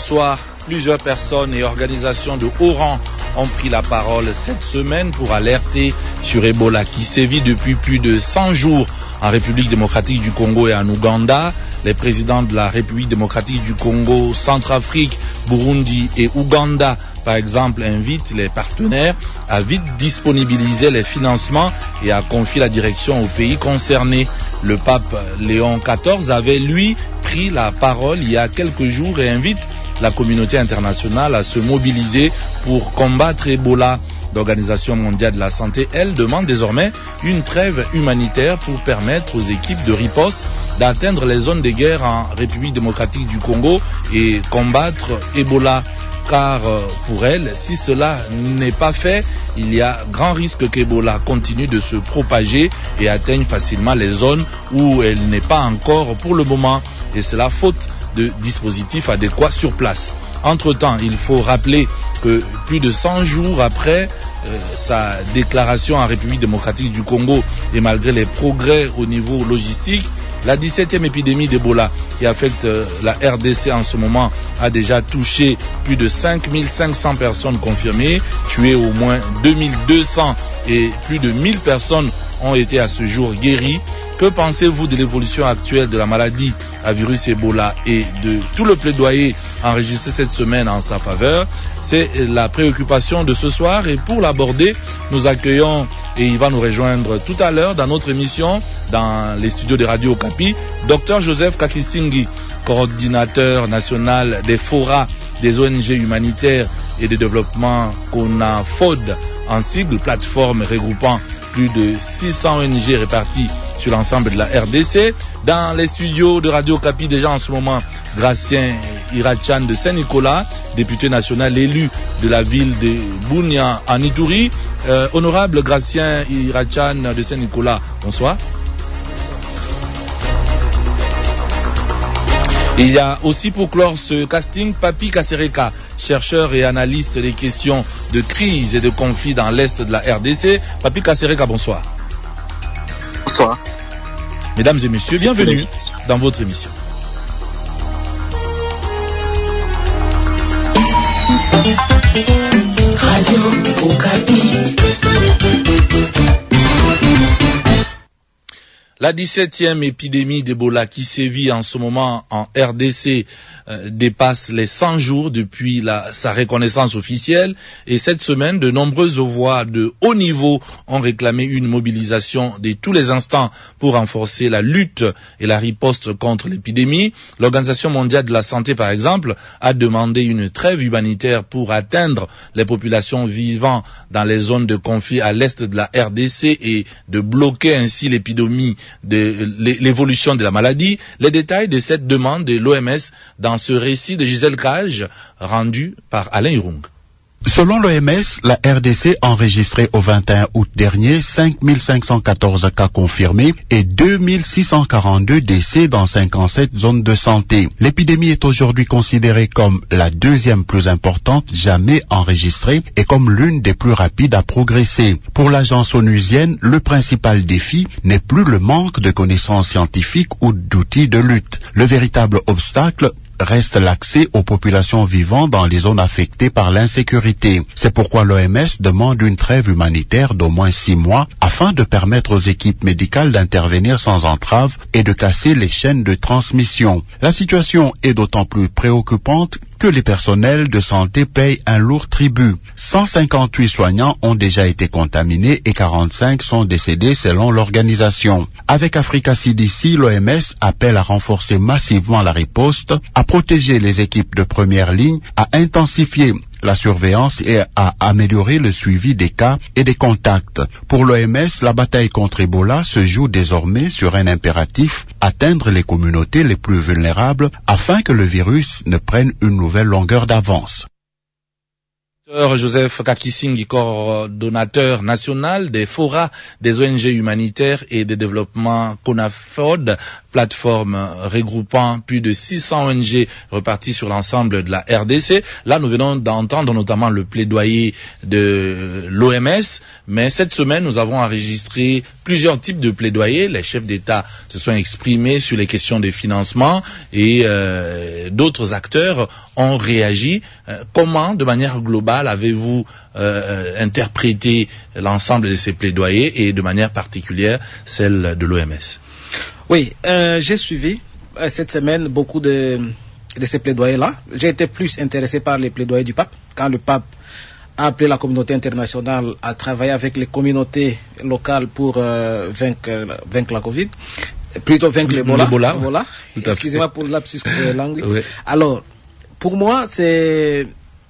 soir, plusieurs personnes et organisations de haut rang ont pris la parole cette semaine pour alerter sur Ebola qui sévit depuis plus de 100 jours en République démocratique du Congo et en Ouganda. Les présidents de la République démocratique du Congo, Centrafrique, Burundi et Ouganda, par exemple, invitent les partenaires à vite disponibiliser les financements et à confier la direction aux pays concernés. Le pape Léon XIV avait, lui, pris la parole il y a quelques jours et invite la communauté internationale à se mobiliser pour combattre Ebola. L'Organisation mondiale de la santé, elle, demande désormais une trêve humanitaire pour permettre aux équipes de riposte d'atteindre les zones de guerre en République démocratique du Congo et combattre Ebola. Car pour elle, si cela n'est pas fait, il y a grand risque qu'Ebola continue de se propager et atteigne facilement les zones où elle n'est pas encore pour le moment. Et cela faute de dispositifs adéquats sur place. Entre-temps, il faut rappeler que plus de 100 jours après sa déclaration en République démocratique du Congo et malgré les progrès au niveau logistique, la 17e épidémie d'Ebola qui affecte la RDC en ce moment a déjà touché plus de 5500 personnes confirmées, tué au moins 2200 et plus de 1000 personnes ont été à ce jour guéries. Que pensez-vous de l'évolution actuelle de la maladie à virus Ebola et de tout le plaidoyer enregistré cette semaine en sa faveur? C'est la préoccupation de ce soir et pour l'aborder, nous accueillons et il va nous rejoindre tout à l'heure dans notre émission, dans les studios de Radio Okapi, Dr Joseph Kakisingi, coordinateur national des FORA, des ONG humanitaires et de développement CONAFOD, en sigle, plateforme regroupant plus de 600 ONG réparties sur l'ensemble de la RDC. Dans les studios de Radio Okapi, déjà en ce moment, Gratien Irachan de Saint-Nicolas, député national élu de la ville de Bunia en Ituri. Honorable Gratien Irachan de Saint-Nicolas, bonsoir. Il y a aussi pour clore ce casting Papi Kasereka, chercheur et analyste des questions de crise et de conflit dans l'Est de la RDC. Papi Kasereka, bonsoir. Bonsoir. Mesdames et messieurs, bienvenue dans votre émission. Radio Okapi. La 17e épidémie d'Ebola qui sévit en ce moment en RDC dépasse les 100 jours depuis sa reconnaissance officielle et cette semaine, de nombreuses voix de haut niveau ont réclamé une mobilisation de tous les instants pour renforcer la lutte et la riposte contre l'épidémie. L'Organisation mondiale de la santé, par exemple, a demandé une trêve humanitaire pour atteindre les populations vivant dans les zones de conflit à l'est de la RDC et de bloquer ainsi l'épidémie de l'évolution de la maladie. Les détails de cette demande de l'OMS dans ce récit de Gisèle Cage rendu par Alain Irung. Selon l'OMS, la RDC a enregistré au 21 août dernier 5514 cas confirmés et 2642 décès dans 57 zones de santé. L'épidémie est aujourd'hui considérée comme la deuxième plus importante jamais enregistrée et comme l'une des plus rapides à progresser. Pour l'agence onusienne, le principal défi n'est plus le manque de connaissances scientifiques ou d'outils de lutte. Le véritable obstacle reste l'accès aux populations vivant dans les zones affectées par l'insécurité. C'est pourquoi l'OMS demande une trêve humanitaire d'au moins 6 mois afin de permettre aux équipes médicales d'intervenir sans entrave et de casser les chaînes de transmission. La situation est d'autant plus préoccupante que les personnels de santé payent un lourd tribut. 158 soignants ont déjà été contaminés et 45 sont décédés selon l'organisation. Avec Africa CDC, l'OMS appelle à renforcer massivement la riposte, à protéger les équipes de première ligne, à intensifier la surveillance et à améliorer le suivi des cas et des contacts. Pour l'OMS, la bataille contre Ebola se joue désormais sur un impératif, atteindre les communautés les plus vulnérables afin que le virus ne prenne une nouvelle longueur d'avance. Joseph Kakisingi, coordonnateur national des FORA, des ONG humanitaires et de développement CONAFOD, plateforme regroupant plus de 600 ONG reparties sur l'ensemble de la RDC. Là, nous venons d'entendre notamment le plaidoyer de l'OMS, mais cette semaine, nous avons enregistré plusieurs types de plaidoyers. Les chefs d'État se sont exprimés sur les questions des financements et d'autres acteurs ont réagi. Comment, de manière globale, avez-vous interprété l'ensemble de ces plaidoyers et de manière particulière celle de l'OMS? Oui, j'ai suivi cette semaine beaucoup de ces plaidoyers-là. J'ai été plus intéressé par les plaidoyers du pape, quand le pape a appelé la communauté internationale à travailler avec les communautés locales pour vaincre la Covid, plutôt vaincre l'Ebola. Voilà. Excusez-moi pour l'absus de langue. Oui. Alors, pour moi, c'est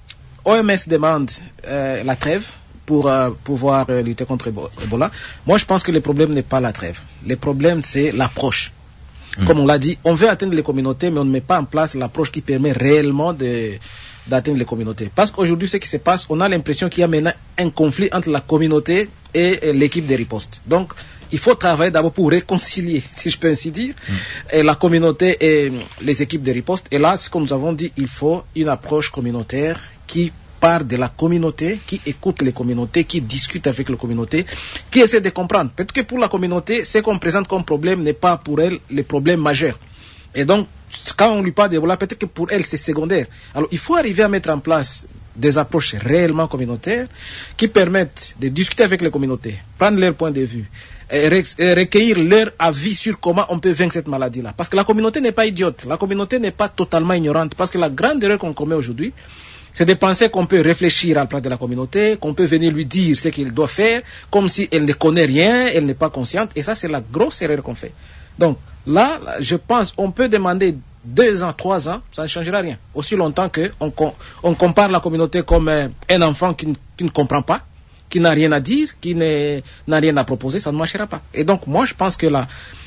OMS demande la trêve pour pouvoir lutter contre Ebola. Moi, je pense que le problème n'est pas la trêve. Le problème, c'est l'approche. Comme on l'a dit, on veut atteindre les communautés, mais on ne met pas en place l'approche qui permet réellement d'atteindre les communautés. Parce qu'aujourd'hui, ce qui se passe, on a l'impression qu'il y a maintenant un conflit entre la communauté et l'équipe de riposte. Donc, il faut travailler d'abord pour réconcilier, si je peux ainsi dire, la communauté et les équipes de riposte. Et là, ce que nous avons dit, il faut une approche communautaire qui part de la communauté, qui écoute les communautés, qui discute avec les communautés, qui essaie de comprendre. Peut-être que pour la communauté, ce qu'on présente comme problème n'est pas pour elle le problème majeur. Et donc, quand on lui parle d'Ebola, peut-être que pour elle, c'est secondaire. Alors, il faut arriver à mettre en place des approches réellement communautaires qui permettent de discuter avec les communautés, prendre leur point de vue, et recueillir leur avis sur comment on peut vaincre cette maladie-là. Parce que la communauté n'est pas idiote, la communauté n'est pas totalement ignorante. Parce que la grande erreur qu'on commet aujourd'hui, c'est de penser qu'on peut réfléchir à la place de la communauté, qu'on peut venir lui dire ce qu'il doit faire, comme si elle ne connaît rien, elle n'est pas consciente. Et ça, c'est la grosse erreur qu'on fait. Donc là, je pense qu'on peut demander 2 ans, 3 ans, ça ne changera rien. Aussi longtemps qu'on compare la communauté comme un enfant qui ne comprend pas, qui n'a rien à dire, qui n'a rien à proposer, ça ne marchera pas. Et donc moi, je pense que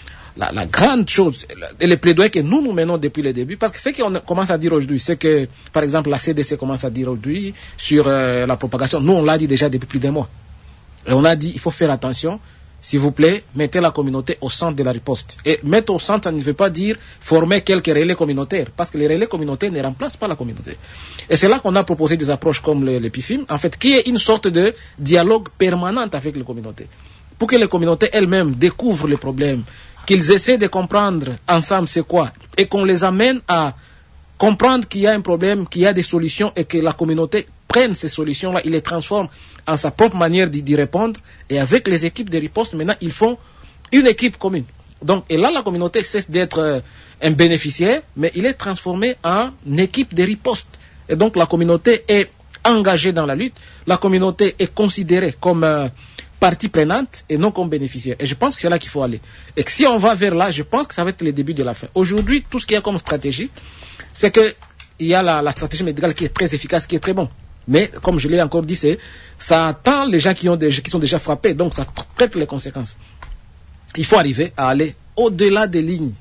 la grande chose, les plaidoyers que nous menons depuis le début, parce que ce qu'on commence à dire aujourd'hui, c'est que, par exemple, la CDC commence à dire aujourd'hui sur la propagation. Nous, on l'a dit déjà depuis plus d'un mois. Et on a dit, il faut faire attention, s'il vous plaît, mettez la communauté au centre de la riposte. Et mettre au centre, ça ne veut pas dire former quelques relais communautaires, parce que les relais communautaires ne remplacent pas la communauté. Et c'est là qu'on a proposé des approches comme le PIFIM, en fait, qui est une sorte de dialogue permanent avec les communautés, pour que les communautés elles-mêmes découvrent les problèmes, qu'ils essaient de comprendre ensemble c'est quoi, et qu'on les amène à comprendre qu'il y a un problème, qu'il y a des solutions, et que la communauté prenne ces solutions-là, il les transforme en sa propre manière d'y répondre, et avec les équipes de riposte, maintenant, ils font une équipe commune. Donc, et là, la communauté cesse d'être un bénéficiaire, mais il est transformé en équipe de riposte. Et donc, la communauté est engagée dans la lutte, la communauté est considérée comme partie prenante et non comme bénéficiaire. Et je pense que c'est là qu'il faut aller. Et que si on va vers là, je pense que ça va être le début de la fin. Aujourd'hui, tout ce qu'il y a comme stratégie, c'est que il y a la stratégie médicale qui est très efficace, qui est très bon. Mais, comme je l'ai encore dit, ça attend les gens qui sont déjà frappés, donc ça traite les conséquences. Il faut arriver à aller au-delà des lignes,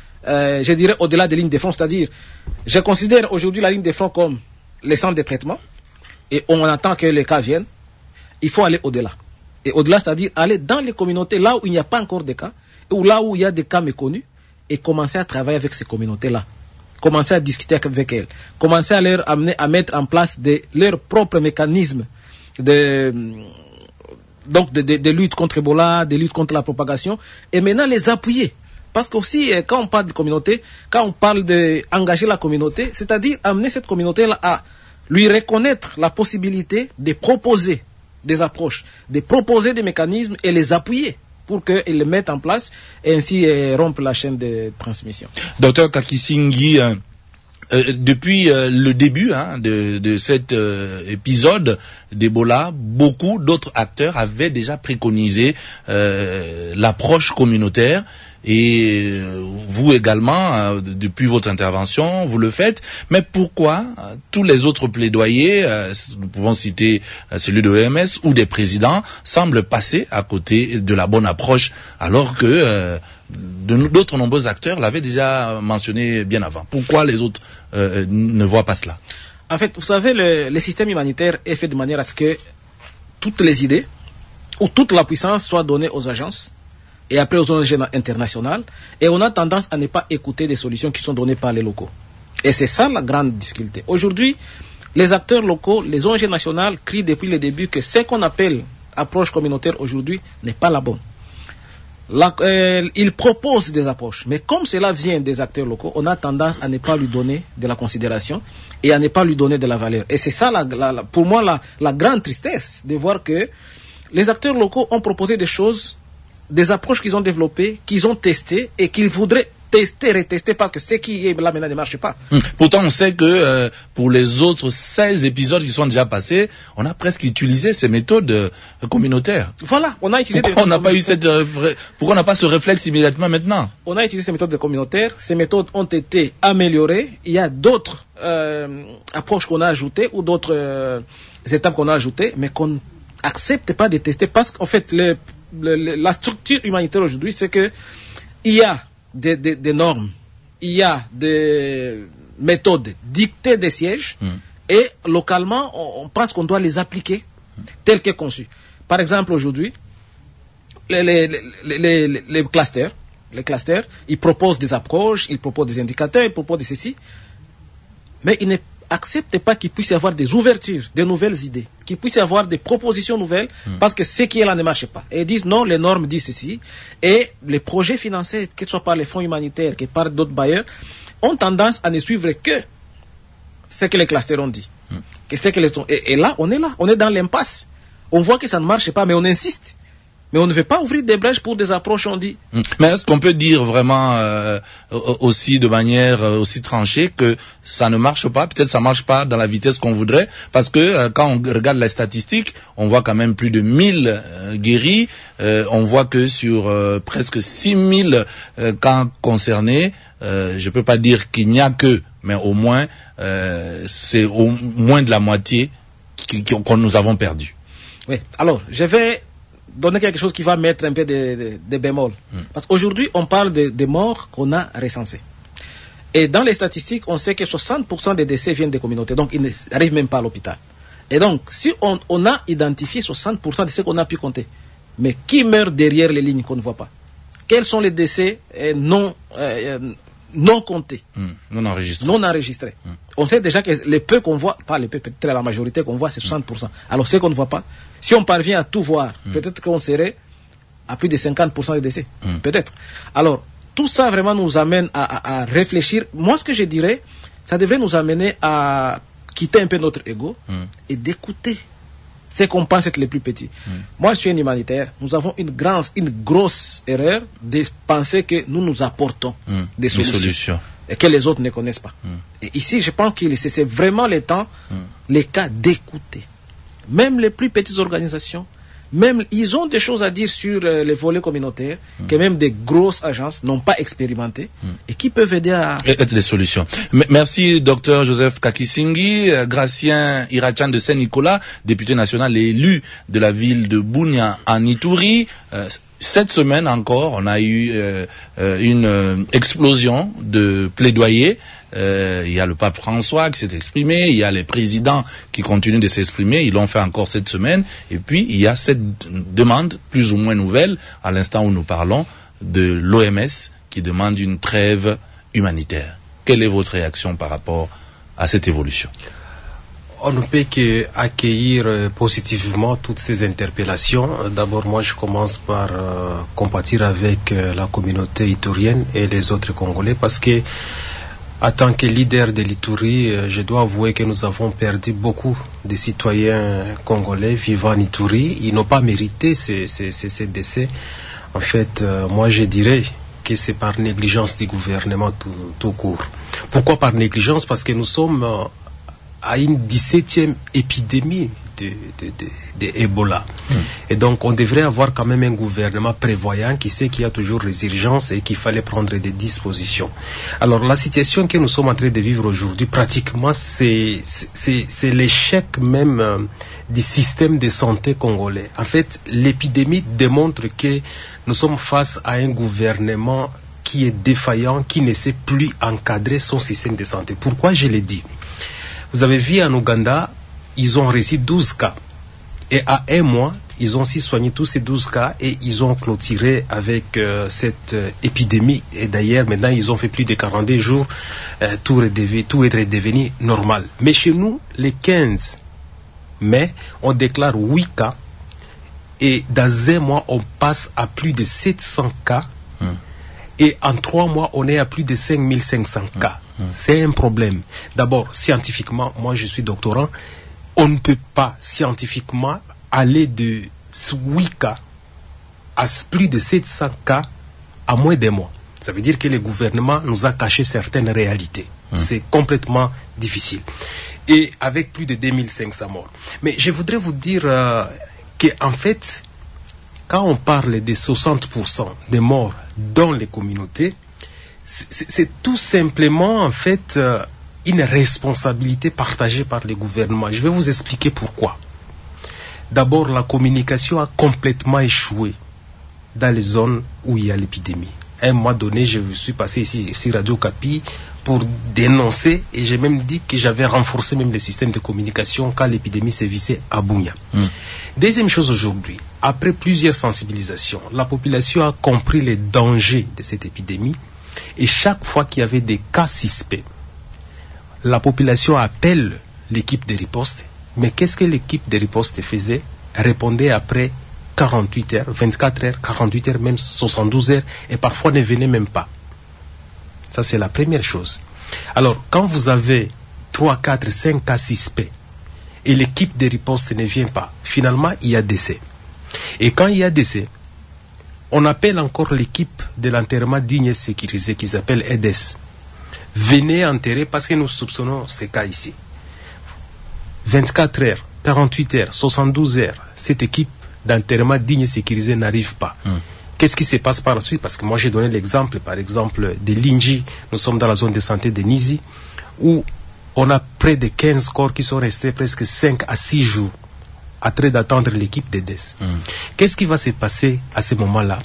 je dirais au-delà des lignes de front, c'est-à-dire, je considère aujourd'hui la ligne de front comme les centres de traitement, et on attend que les cas viennent. Il faut aller au-delà. Et au-delà, c'est-à-dire aller dans les communautés, là où il n'y a pas encore de cas, ou là où il y a des cas méconnus, et commencer à travailler avec ces communautés-là. Commencer à discuter avec elles, commencer à leur amener à mettre en place leurs propres mécanismes de lutte contre Ebola, de lutte contre la propagation, et maintenant les appuyer. Parce qu'aussi, quand on parle de communauté, quand on parle d'engager la communauté, c'est-à-dire amener cette communauté-là à lui reconnaître la possibilité de proposer des approches, de proposer des mécanismes et les appuyer pour qu'ils les mettent en place et ainsi rompre la chaîne de transmission. Docteur Kakisingui, depuis le début de cet épisode d'Ebola, beaucoup d'autres acteurs avaient déjà préconisé l'approche communautaire. Et vous également, depuis votre intervention, vous le faites. Mais pourquoi tous les autres plaidoyers, nous pouvons citer celui de l'OMS ou des présidents, semblent passer à côté de la bonne approche, alors que d'autres nombreux acteurs l'avaient déjà mentionné bien avant? Pourquoi les autres ne voient pas cela? En fait, vous savez, le système humanitaire est fait de manière à ce que toutes les idées ou toute la puissance soit donnée aux agences et après aux ONG internationales, et on a tendance à ne pas écouter des solutions qui sont données par les locaux. Et c'est ça la grande difficulté. Aujourd'hui, les acteurs locaux, les ONG nationales crient depuis le début que ce qu'on appelle approche communautaire aujourd'hui n'est pas la bonne. Ils proposent des approches, mais comme cela vient des acteurs locaux, on a tendance à ne pas lui donner de la considération et à ne pas lui donner de la valeur. Et c'est ça, pour moi, la grande tristesse de voir que les acteurs locaux ont proposé des choses, des approches qu'ils ont développées, qu'ils ont testées et qu'ils voudraient tester, retester, parce que ce qui est là maintenant ne marche pas. Pourtant, on sait que pour les autres 16 épisodes qui sont déjà passés, on a presque utilisé ces méthodes communautaires. Voilà, on a utilisé pourquoi on n'a pas eu pourquoi on n'a pas ce réflexe immédiatement maintenant? On a utilisé ces méthodes communautaires, ces méthodes ont été améliorées, il y a d'autres approches qu'on a ajoutées ou d'autres étapes qu'on a ajoutées, mais qu'on n'accepte pas de tester parce qu'en fait, la structure humanitaire aujourd'hui, c'est que il y a des normes, il y a des méthodes dictées des sièges et localement, on pense qu'on doit les appliquer telles qu'elles conçues. Par exemple, aujourd'hui, les clusters, ils proposent des approches, ils proposent des indicateurs, ils proposent de ceci, mais ils n'acceptent pas qu'il puisse y avoir des ouvertures, des nouvelles idées, qu'il puisse y avoir des propositions nouvelles, parce que ce qui est là ne marche pas. Et ils disent non, les normes disent ceci, et les projets financés, que ce soit par les fonds humanitaires, que par d'autres bailleurs, ont tendance à ne suivre que ce que les clusters ont dit. Et là, on est dans l'impasse. On voit que ça ne marche pas, mais on insiste. Mais on ne veut pas ouvrir des brèches pour des approches, on dit. Mais est-ce qu'on peut dire vraiment aussi de manière aussi tranchée que ça ne marche pas? Peut-être ça marche pas dans la vitesse qu'on voudrait, parce que quand on regarde les statistiques, on voit quand même plus de 1000 guéris. On voit que sur presque 6000 cas concernés, je peux pas dire qu'il n'y a que, mais au moins c'est au moins de la moitié qu'on nous avons perdu. Oui. Alors, je vais donner quelque chose qui va mettre un peu de bémol. Parce qu'aujourd'hui, on parle des morts qu'on a recensés. Et dans les statistiques, on sait que 60% des décès viennent des communautés. Donc, ils n'arrivent même pas à l'hôpital. Et donc, si on a identifié 60% de ce qu'on a pu compter, mais qui meurt derrière les lignes qu'on ne voit pas? Quels sont les décès non comptés? Non enregistrés. Non enregistrés. On sait déjà que les peu qu'on voit, pas les peu, peut-être la majorité qu'on voit, c'est 60%. Alors, ce qu'on ne voit pas, si on parvient à tout voir, peut-être qu'on serait à plus de 50% de décès. Peut-être. Alors, tout ça vraiment nous amène à réfléchir. Moi, ce que je dirais, ça devrait nous amener à quitter un peu notre ego et d'écouter ce qu'on pense être les plus petits. Moi, je suis un humanitaire. Nous avons une grosse erreur de penser que nous apportons des solutions et que les autres ne connaissent pas. Et ici, je pense que c'est vraiment le temps, les cas d'écouter. Même les plus petites organisations, même ils ont des choses à dire sur les volets communautaires que même des grosses agences n'ont pas expérimenté et qui peuvent aider à être des solutions. Merci Dr Joseph Kakisingi, Gratien Irachan de Saint-Nicolas, député national et élu de la ville de Bunia en Ituri. Cette semaine encore, on a eu une explosion de plaidoyer. Il y a le pape François qui s'est exprimé, il y a les présidents qui continuent de s'exprimer, ils l'ont fait encore cette semaine, et puis il y a cette demande plus ou moins nouvelle, à l'instant où nous parlons, de l'OMS qui demande une trêve humanitaire. Quelle est votre réaction par rapport à cette évolution? On ne peut qu'accueillir positivement toutes ces interpellations. D'abord, moi, je commence par compatir avec la communauté iturienne et les autres Congolais, parce que en tant que leader de l'Ituri, je dois avouer que nous avons perdu beaucoup de citoyens congolais vivant en Ituri. Ils n'ont pas mérité ces décès. En fait, moi, je dirais que c'est par négligence du gouvernement tout court. Pourquoi par négligence? Parce que nous sommes à une 17e épidémie de Ebola. Et donc, on devrait avoir quand même un gouvernement prévoyant qui sait qu'il y a toujours des urgences et qu'il fallait prendre des dispositions. Alors, la situation que nous sommes en train de vivre aujourd'hui, pratiquement, c'est l'échec même du système de santé congolais. En fait, l'épidémie démontre que nous sommes face à un gouvernement qui est défaillant, qui ne sait plus encadrer son système de santé. Pourquoi je l'ai dit? Vous avez vu en Ouganda, ils ont reçu 12 cas. Et à un mois, ils ont aussi soigné tous ces 12 cas et ils ont clôturé avec cette épidémie. Et d'ailleurs, maintenant, ils ont fait plus de 42 jours, tout est redevenu normal. Mais chez nous, les 15 mai, on déclare 8 cas et dans un mois, on passe à plus de 700 cas. Et en 3 mois, on est à plus de 5500 cas. C'est un problème. D'abord, scientifiquement, moi je suis doctorant, on ne peut pas scientifiquement aller de 8 cas à plus de 700 cas à moins d'un mois. Ça veut dire que le gouvernement nous a caché certaines réalités. C'est complètement difficile. Et avec plus de 2500 morts. Mais je voudrais vous dire qu'en fait, quand on parle des 60% des morts dans les communautés, c'est tout simplement en fait une responsabilité partagée par les gouvernements. Je vais vous expliquer pourquoi. D'abord, la communication a complètement échoué dans les zones où il y a l'épidémie. À un moment donné, je suis passé ici sur Radio Kapi pour dénoncer et j'ai même dit que j'avais renforcé même les systèmes de communication quand l'épidémie sévissait à Bunia. Deuxième chose aujourd'hui, après plusieurs sensibilisations, la population a compris les dangers de cette épidémie et chaque fois qu'il y avait des cas suspects, la population appelle l'équipe de riposte. Mais qu'est-ce que l'équipe de riposte faisait? Répondait après 48 heures, 24 heures, 48 heures, même 72 heures et parfois ne venait même pas. Ça, c'est la première chose. Alors, quand vous avez 3, 4, 5 cas suspects et l'équipe de riposte ne vient pas, finalement, il y a décès. Et quand il y a décès, on appelle encore l'équipe de l'enterrement digne et sécurisé qui s'appelle EDES. Venez enterrer parce que nous soupçonnons ces cas ici. 24 heures, 48 heures, 72 heures, cette équipe d'enterrement digne et sécurisé n'arrive pas. Qu'est-ce qui se passe par la suite? Parce que moi j'ai donné l'exemple, par exemple, de Linji. Nous sommes dans la zone de santé de Nizi, où on a près de 15 corps qui sont restés presque 5 à 6 jours en train d'attendre l'équipe d'EDES. Qu'est-ce qui va se passer à ce moment-là?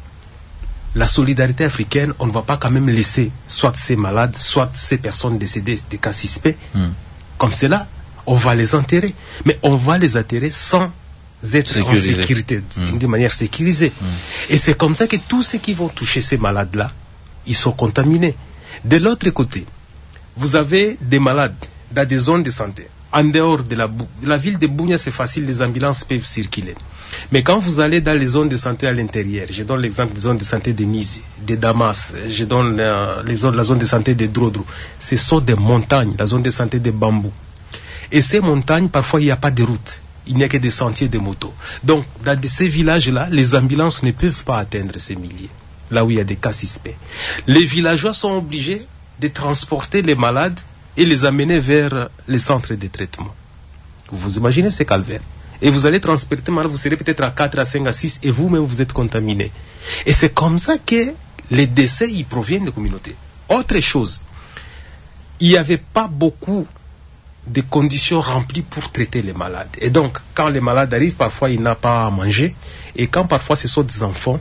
La solidarité africaine, on ne va pas quand même laisser soit ces malades, soit ces personnes décédées des cas suspects. Comme cela, on va les enterrer. Mais on va les enterrer sans être en sécurité, de manière sécurisée. Et c'est comme ça que tous ceux qui vont toucher ces malades-là, ils sont contaminés. De l'autre côté, vous avez des malades dans des zones de santé. En dehors de la ville de Bunia, c'est facile, les ambulances peuvent circuler. Mais quand vous allez dans les zones de santé à l'intérieur, je donne l'exemple des zones de santé de Nizi, de Damas, je donne la zone de santé de Drodro, ce sont des montagnes, la zone de santé de Bambou. Et ces montagnes, parfois, il n'y a pas de route. Il n'y a que des sentiers de moto. Donc, dans ces villages-là, les ambulances ne peuvent pas atteindre ces milliers, là où il y a des cas suspects. Les villageois sont obligés de transporter les malades et les amener vers les centres de traitement. Vous imaginez ces calvaires. Et vous allez transporter malade, vous serez peut-être à 4, à 5, à 6, et vous-même, vous êtes contaminé. Et c'est comme ça que les décès, ils proviennent des communautés. Autre chose, il n'y avait pas beaucoup de conditions remplies pour traiter les malades. Et donc, quand les malades arrivent, parfois, ils n'ont pas à manger. Et quand parfois, ce sont des enfants,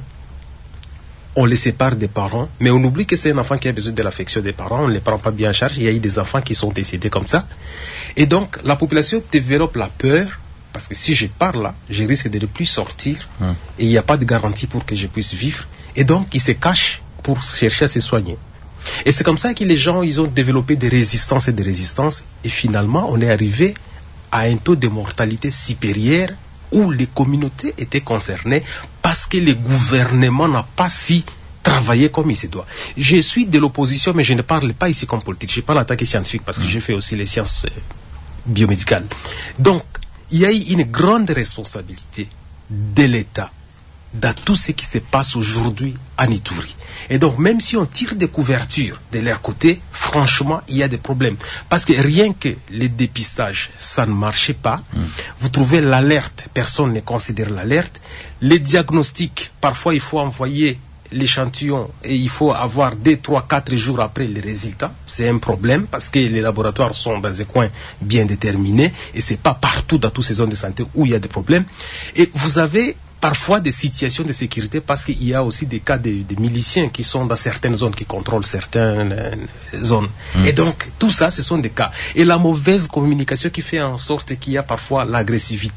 on les sépare des parents. Mais on oublie que c'est un enfant qui a besoin de l'affection des parents. On ne les prend pas bien en charge. Il y a eu des enfants qui sont décédés comme ça. Et donc, la population développe la peur. Parce que si je pars là, je risque de ne plus sortir. Et il n'y a pas de garantie pour que je puisse vivre. Et donc, ils se cachent pour chercher à se soigner. Et c'est comme ça que les gens, ils ont développé des résistances et des résistances. Et finalement, on est arrivé à un taux de mortalité supérieur où les communautés étaient concernées parce que le gouvernement n'a pas si travaillé comme il se doit. Je suis de l'opposition, mais je ne parle pas ici comme politique. Je parle en tant que scientifique parce que j'ai fait aussi les sciences biomédicales. Donc, il y a eu une grande responsabilité de l'État dans tout ce qui se passe aujourd'hui en Ituri. Et donc, même si on tire des couvertures de leur côté, franchement, il y a des problèmes. Parce que rien que les dépistages, ça ne marchait pas. Vous trouvez l'alerte, personne ne considère l'alerte. Les diagnostics, parfois, il faut envoyer l'échantillon et il faut avoir 2, 3, 4 jours après les résultats. C'est un problème parce que les laboratoires sont dans des coins bien déterminés et c'est pas partout dans toutes ces zones de santé où il y a des problèmes. Et vous avez parfois des situations de sécurité parce qu'il y a aussi des cas de miliciens qui sont dans certaines zones, qui contrôlent certaines zones. Et donc, tout ça, ce sont des cas. Et la mauvaise communication qui fait en sorte qu'il y a parfois l'agressivité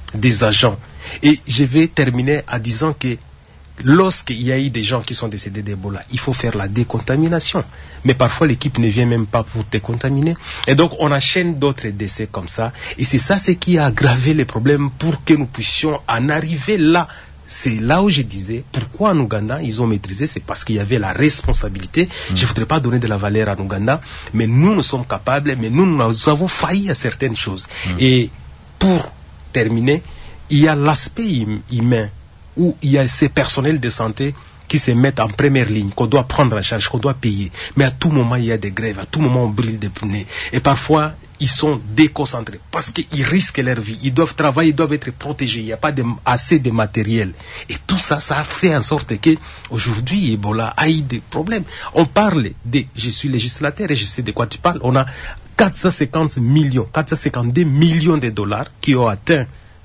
des agents. Et je vais terminer en disant que lorsqu'il y a eu des gens qui sont décédés d'Ebola, il faut faire la décontamination. Mais parfois, l'équipe ne vient même pas pour décontaminer. Et donc, on enchaîne d'autres décès comme ça. Et c'est ça ce qui a aggravé les problèmes pour que nous puissions en arriver là. C'est là où je disais, pourquoi en Ouganda, ils ont maîtrisé, c'est parce qu'il y avait la responsabilité. Je ne voudrais pas donner de la valeur à Ouganda, mais nous sommes capables, mais nous avons failli à certaines choses. Et pour terminer, il y a l'aspect humain, où il y a ces personnels de santé qui se mettent en première ligne, qu'on doit prendre en charge, qu'on doit payer. Mais à tout moment, il y a des grèves, à tout moment, on brûle des pneus. Et parfois, ils sont déconcentrés parce qu'ils risquent leur vie. Ils doivent travailler, ils doivent être protégés. Il n'y a pas assez de matériel. Et tout ça, ça a fait en sorte que aujourd'hui, Ebola a eu des problèmes. On parle je suis législateur et je sais de quoi tu parles. On a 452 millions de dollars qui ont atteint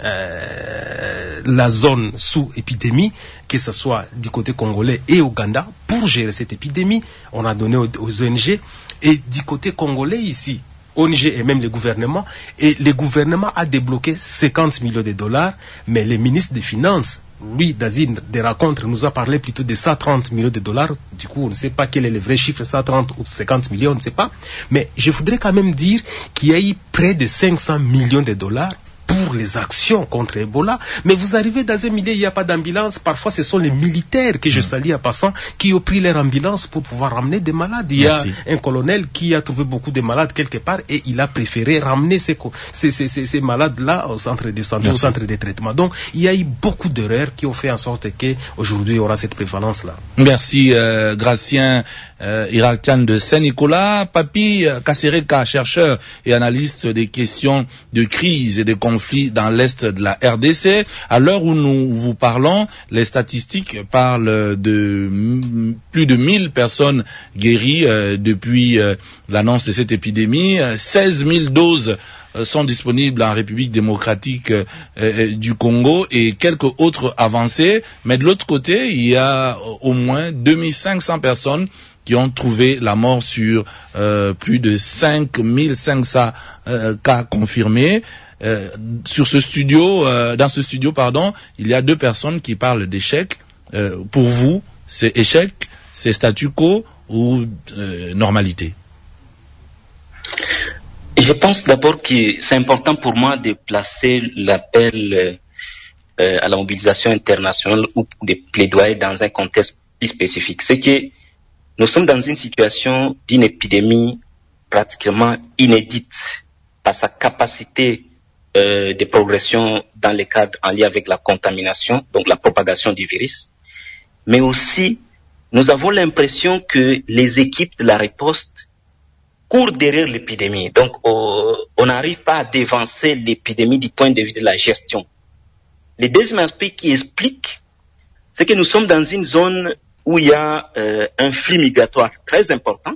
la zone sous épidémie, que ce soit du côté congolais et Ouganda, pour gérer cette épidémie. On a donné aux ONG, et du côté congolais ici, ONG et même le gouvernement, et le gouvernement a débloqué 50 millions de dollars, mais le ministre des Finances, lui, Dazine, des rencontres, nous a parlé plutôt de 130 millions de dollars. Du coup, on ne sait pas quel est le vrai chiffre, 130 ou 50 millions, on ne sait pas. Mais je voudrais quand même dire qu'il y a eu près de 500 millions de dollars pour les actions contre Ebola. Mais vous arrivez dans un milieu, il n'y a pas d'ambulance. Parfois, ce sont les militaires que je salue en passant qui ont pris leur ambulance pour pouvoir ramener des malades. Il y a un colonel qui a trouvé beaucoup de malades quelque part et il a préféré ramener ces malades-là au centre de santé, au centre de traitement. Donc, il y a eu beaucoup d'erreurs qui ont fait en sorte qu'aujourd'hui, il y aura cette prévalence-là. Merci, Gracien Irakian de Saint-Nicolas. Papi Kasereka, chercheur et analyste des questions de crise et de conflits dans l'Est de la RDC. À l'heure où nous vous parlons, les statistiques parlent de plus de 1000 personnes guéries depuis l'annonce de cette épidémie. 16 000 doses sont disponibles en République démocratique du Congo et quelques autres avancées. Mais de l'autre côté, il y a au moins 2500 personnes qui ont trouvé la mort sur plus de 5500 cas confirmés. Dans ce studio, il y a deux personnes qui parlent d'échec. Pour vous, c'est échec, c'est statu quo ou normalité? Je pense d'abord que c'est important pour moi de placer l'appel à la mobilisation internationale ou des plaidoyers dans un contexte plus spécifique. C'est que nous sommes dans une situation d'une épidémie pratiquement inédite par sa capacité de progression dans les cadres en lien avec la contamination, donc la propagation du virus. Mais aussi, nous avons l'impression que les équipes de la riposte courent derrière l'épidémie. Donc, on n'arrive pas à dévancer l'épidémie du point de vue de la gestion. Le deuxième aspect qui explique, c'est que nous sommes dans une zone où il y a un flux migratoire très important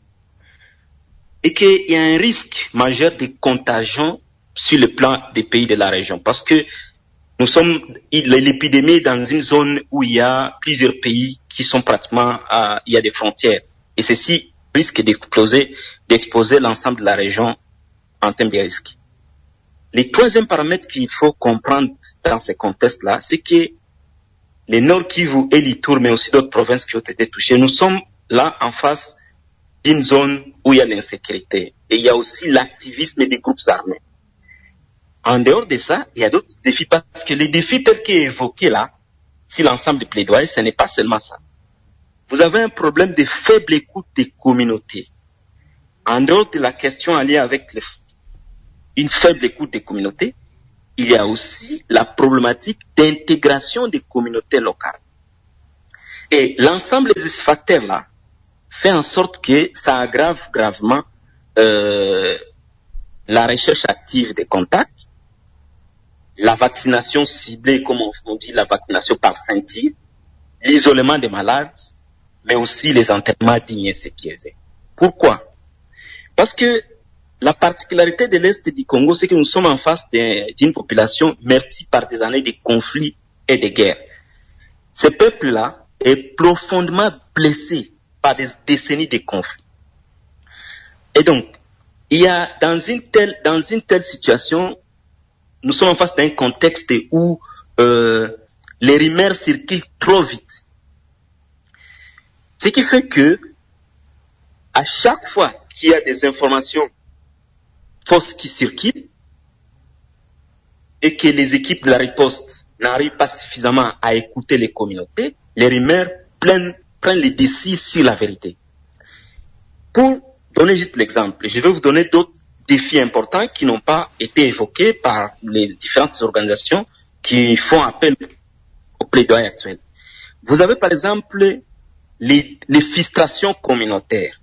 et qu'il y a un risque majeur de contagion sur le plan des pays de la région. Parce que l'épidémie est dans une zone où il y a plusieurs pays qui sont pratiquement, il y a des frontières. Et ceci risque d'exposer l'ensemble de la région en termes de risques. Le troisième paramètre qu'il faut comprendre dans ce contexte-là, c'est que les Nord Kivu et l'Ituri, mais aussi d'autres provinces qui ont été touchées, nous sommes là en face d'une zone où il y a l'insécurité. Et il y a aussi l'activisme des groupes armés. En dehors de ça, il y a d'autres défis, parce que les défis tels qu'évoqués là, si l'ensemble des plaidoyers, ce n'est pas seulement ça. Vous avez un problème de faible écoute des communautés. En dehors de la question alliée avec une faible écoute des communautés, il y a aussi la problématique d'intégration des communautés locales. Et l'ensemble de ces facteurs-là fait en sorte que ça aggrave gravement la recherche active des contacts, la vaccination ciblée, comme on dit, la vaccination par ceinture, l'isolement des malades, mais aussi les enterrements dignes et sécurisés. Pourquoi? Parce que la particularité de l'Est du Congo, c'est que nous sommes en face d'une population meurtrie par des années de conflits et de guerres. Ce peuple-là est profondément blessé par des décennies de conflits. Et donc, il y a dans une telle situation, nous sommes en face d'un contexte où les rumeurs circulent trop vite. Ce qui fait que, à chaque fois qu'il y a des informations fausses qui circulent, et que les équipes de la riposte n'arrivent pas suffisamment à écouter les communautés, les rumeurs prennent les décisions sur la vérité. Pour donner juste l'exemple, je vais vous donner d'autres défis importants qui n'ont pas été évoqués par les différentes organisations qui font appel au plaidoyer actuel. Vous avez par exemple les frustrations communautaires,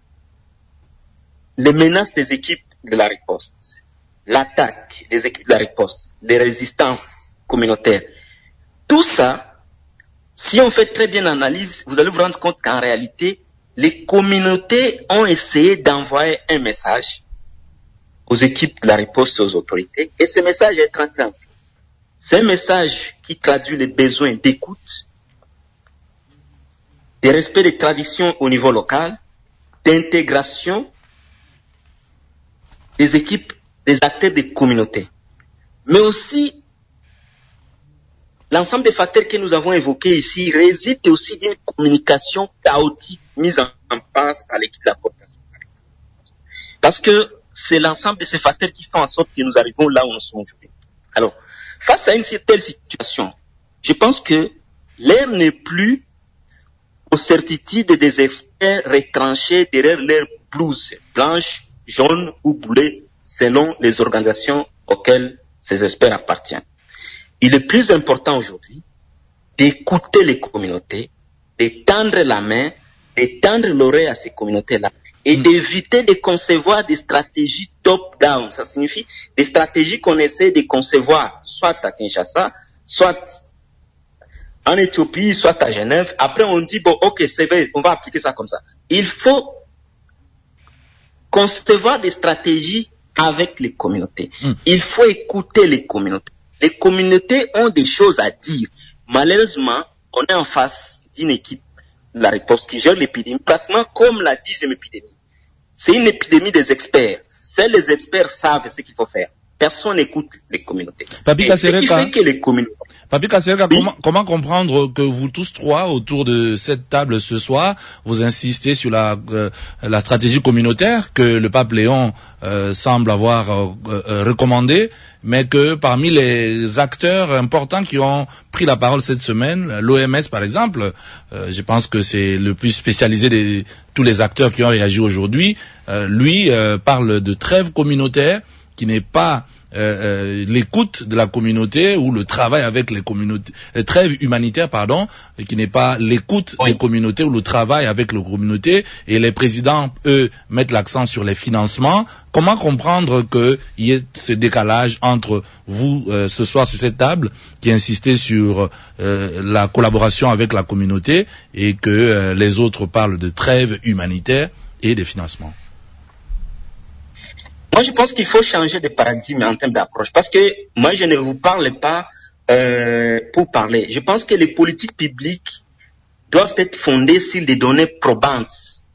les menaces des équipes de la riposte, l'attaque des équipes de la riposte, les résistances communautaires. Tout ça, si on fait très bien l'analyse, vous allez vous rendre compte qu'en réalité, les communautés ont essayé d'envoyer un message aux équipes de la riposte et aux autorités, et ce message est très simple. C'est un message qui traduit les besoins d'écoute, de respect des traditions au niveau local, d'intégration des équipes, des acteurs des communautés. Mais aussi, l'ensemble des facteurs que nous avons évoqués ici réside aussi d'une communication chaotique mise en place par l'équipe de la coopération. Parce que c'est l'ensemble de ces facteurs qui font en sorte que nous arrivons là où nous sommes aujourd'hui. Alors, face à une telle situation, je pense que l'heure n'est plus aux certitudes des experts retranchés derrière leurs blouses blanches, jaunes ou bleues, selon les organisations auxquelles ces experts appartiennent. Il est plus important aujourd'hui d'écouter les communautés, d'étendre la main, d'étendre l'oreille à ces communautés-là et d'éviter de concevoir des stratégies top-down. Ça signifie des stratégies qu'on essaie de concevoir soit à Kinshasa, soit en Éthiopie, soit à Genève. Après, on dit, bon, ok, c'est vrai, on va appliquer ça comme ça. Il faut concevoir des stratégies avec les communautés. Il faut écouter les communautés. Les communautés ont des choses à dire. Malheureusement, on est en face d'une équipe de la riposte qui gère l'épidémie, pratiquement comme la 10e épidémie. C'est une épidémie des experts. Seuls les experts savent ce qu'il faut faire. Personne n'écoute les communautés. Papi Kasereka, oui. Comment comprendre que vous tous trois, autour de cette table ce soir, vous insistez sur la stratégie communautaire que le pape Léon semble avoir recommandée, mais que parmi les acteurs importants qui ont pris la parole cette semaine, l'OMS par exemple, je pense que c'est le plus spécialisé de tous les acteurs qui ont réagi aujourd'hui, lui parle de trêve communautaire, qui n'est pas l'écoute de la communauté ou le travail avec les communautés, trêve humanitaire, pardon, qui n'est pas l'écoute des communautés ou le travail avec les communautés, et les présidents, eux, mettent l'accent sur les financements. Comment comprendre qu'il y ait ce décalage entre vous, ce soir sur cette table, qui insistez sur la collaboration avec la communauté, et que les autres parlent de trêve humanitaire et des financements? Moi, je pense qu'il faut changer de paradigme en termes d'approche, parce que moi, je ne vous parle pas pour parler. Je pense que les politiques publiques doivent être fondées sur des données probantes.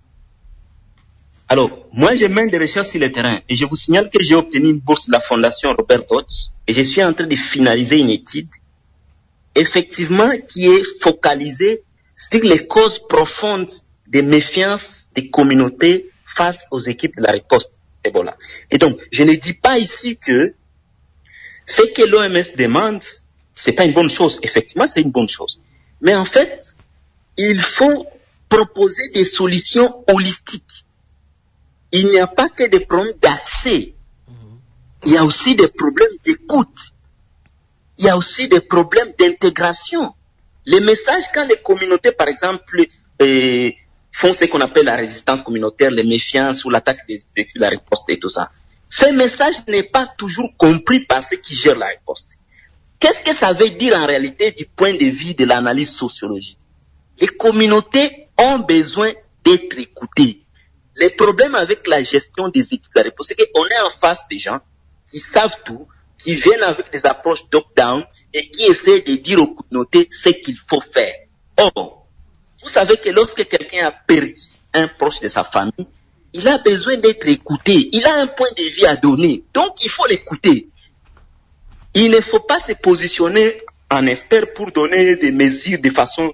Alors, moi, je mène des recherches sur le terrain, et je vous signale que j'ai obtenu une bourse de la Fondation Robert Dodds, et je suis en train de finaliser une étude, effectivement, qui est focalisée sur les causes profondes des méfiances des communautés face aux équipes de la riposte Ebola. Et donc, je ne dis pas ici que ce que l'OMS demande, c'est pas une bonne chose. Effectivement, c'est une bonne chose. Mais en fait, il faut proposer des solutions holistiques. Il n'y a pas que des problèmes d'accès. Il y a aussi des problèmes d'écoute. Il y a aussi des problèmes d'intégration. Les messages, quand les communautés, par exemple, font ce qu'on appelle la résistance communautaire, les méfiances ou l'attaque de la riposte et tout ça. Ce message n'est pas toujours compris par ceux qui gèrent la riposte. Qu'est-ce que ça veut dire en réalité du point de vue de l'analyse sociologique? Les communautés ont besoin d'être écoutées. Les problèmes avec la gestion des équipes de la riposte, c'est qu'on est en face des gens qui savent tout, qui viennent avec des approches top-down et qui essaient de dire aux communautés ce qu'il faut faire. Or, vous savez que lorsque quelqu'un a perdu un proche de sa famille, il a besoin d'être écouté. Il a un point de vue à donner. Donc, il faut l'écouter. il ne faut pas se positionner en expert pour donner des mesures de façon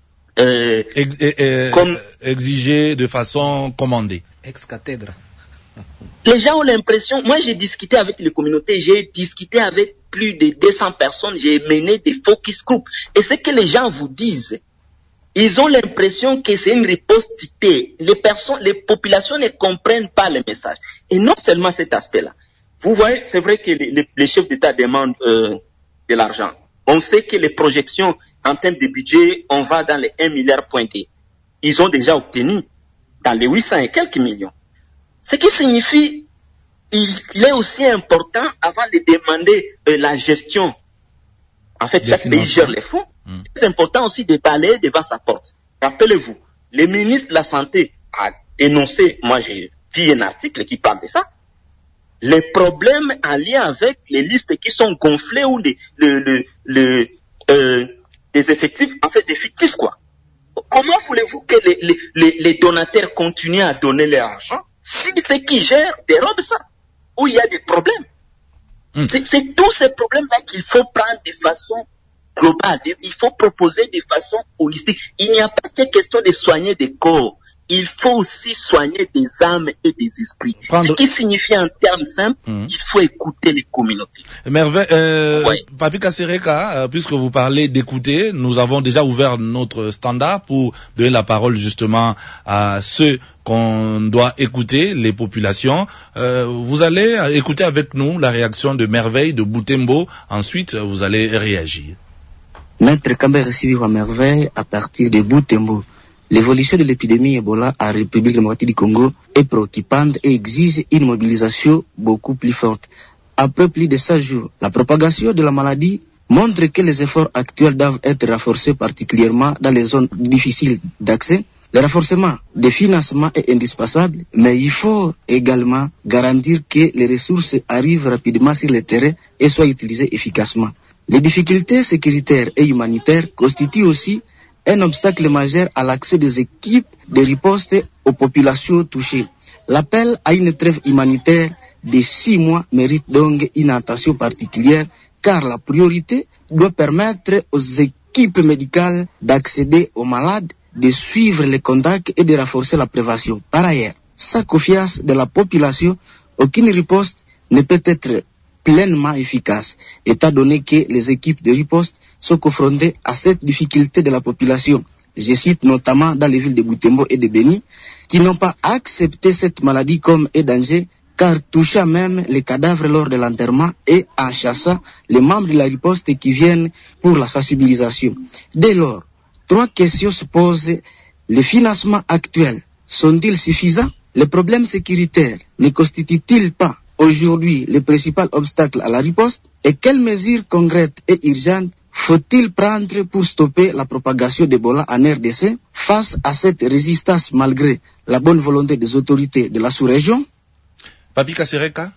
comme exigé de façon commandée. Ex-cathèdre. Les gens ont l'impression, moi j'ai discuté avec les communautés, j'ai discuté avec plus de 200 personnes, j'ai mené des focus group. Et ce que les gens vous disent, ils ont l'impression que c'est une riposte dictée. Les populations ne comprennent pas le message. Et non seulement cet aspect-là. Vous voyez, c'est vrai que les chefs d'État demandent de l'argent. On sait que les projections en termes de budget, on va dans les 1 milliard pointé. Ils ont déjà obtenu dans les 800 et quelques millions. Ce qui signifie il est aussi important avant de demander la gestion. En fait, chaque pays gère les fonds. C'est important aussi de balayer devant sa porte. Rappelez-vous, le ministre de la Santé a dénoncé, moi j'ai vu un article qui parle de ça, les problèmes en lien avec les listes qui sont gonflées ou des effectifs, en fait des fictifs quoi. Comment voulez-vous que les donataires continuent à donner leur argent si ceux qui gèrent dérobent ça, où il y a des problèmes? C'est tous ces problèmes-là qu'il faut prendre de façon globale. Il faut proposer de façon holistique. Il n'y a pas que question de soigner des corps. Il faut aussi soigner des âmes et des esprits. Ce qui signifie en termes simples, il faut écouter les communautés. Merveille. Papi Kasereka, puisque vous parlez d'écouter, nous avons déjà ouvert notre standard pour donner la parole justement à ceux qu'on doit écouter, les populations. Vous allez écouter avec nous la réaction de Merveille de Butembo. Ensuite, vous allez réagir. Maître Kambé recevait à Merveille à partir de Butembo. L'évolution de l'épidémie Ebola en République démocratique du Congo est préoccupante et exige une mobilisation beaucoup plus forte. Après plus de 100 jours, la propagation de la maladie montre que les efforts actuels doivent être renforcés, particulièrement dans les zones difficiles d'accès. Le renforcement des financements est indispensable, mais il faut également garantir que les ressources arrivent rapidement sur le terrain et soient utilisées efficacement. Les difficultés sécuritaires et humanitaires constituent aussi un obstacle majeur à l'accès des équipes de riposte aux populations touchées. L'appel à une trêve humanitaire de 6 mois mérite donc une attention particulière, car la priorité doit permettre aux équipes médicales d'accéder aux malades, de suivre les contacts et de renforcer la prévention. Par ailleurs, sans confiance de la population, aucune riposte ne peut être pleinement efficace, étant donné que les équipes de riposte sont confrontées à cette difficulté de la population. Je cite notamment dans les villes de Butembo et de Beni, qui n'ont pas accepté cette maladie comme un danger, car touchant même les cadavres lors de l'enterrement et en chassant les membres de la riposte qui viennent pour la sensibilisation. Dès lors, 3 questions se posent. Les financements actuels sont-ils suffisants? Les problèmes sécuritaires ne constituent-ils pas aujourd'hui le principal obstacle à la riposte? Et quelles mesures concrètes et urgentes faut-il prendre pour stopper la propagation d'Ebola en RDC face à cette résistance malgré la bonne volonté des autorités de la sous-région? Papi Kasereka?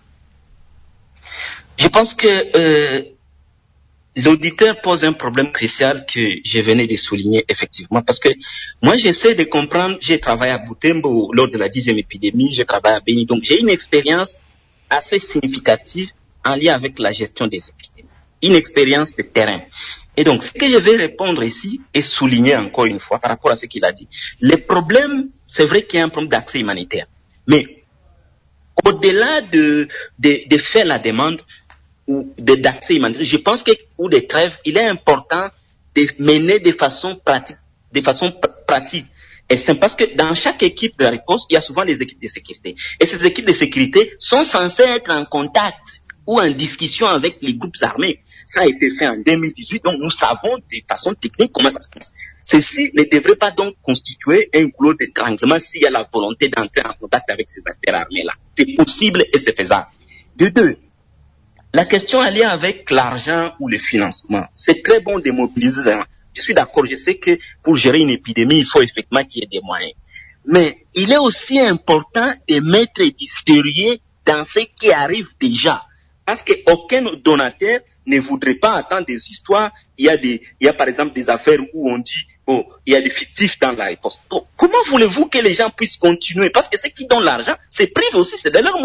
Je pense que l'auditeur pose un problème crucial que je venais de souligner effectivement, parce que moi j'essaie de comprendre. J'ai travaillé à Butembo lors de la 10e épidémie, j'ai travaillé à Beni, donc j'ai une expérience assez significative en lien avec la gestion des épidémies, une expérience de terrain. Et donc, ce que je vais répondre ici est souligner encore une fois par rapport à ce qu'il a dit. Les problèmes, c'est vrai qu'il y a un problème d'accès humanitaire, mais au-delà de faire la demande ou d'accès humanitaire, je pense que ou des trêves, il est important de mener de façon pratique. Et c'est parce que dans chaque équipe de réponse, il y a souvent des équipes de sécurité. Et ces équipes de sécurité sont censées être en contact ou en discussion avec les groupes armés. Ça a été fait en 2018, donc nous savons de façon technique comment ça se passe. Ceci ne devrait pas donc constituer un goulot d'étranglement s'il y a la volonté d'entrer en contact avec ces acteurs armés-là. C'est possible et c'est faisable. De deux, la question en lien avec l'argent ou le financement, c'est très bon de mobiliser. Je suis d'accord, je sais que pour gérer une épidémie, il faut effectivement qu'il y ait des moyens. Mais il est aussi important de mettre du sérieux dans ce qui arrive déjà. Parce qu'aucun donateur ne voudrait pas attendre des histoires. Il y a par exemple des affaires où on dit, oh, il y a des fictifs dans la réponse. Oh, comment voulez-vous que les gens puissent continuer? Parce que ceux qui donnent l'argent, c'est privé aussi, c'est de leurs moyens.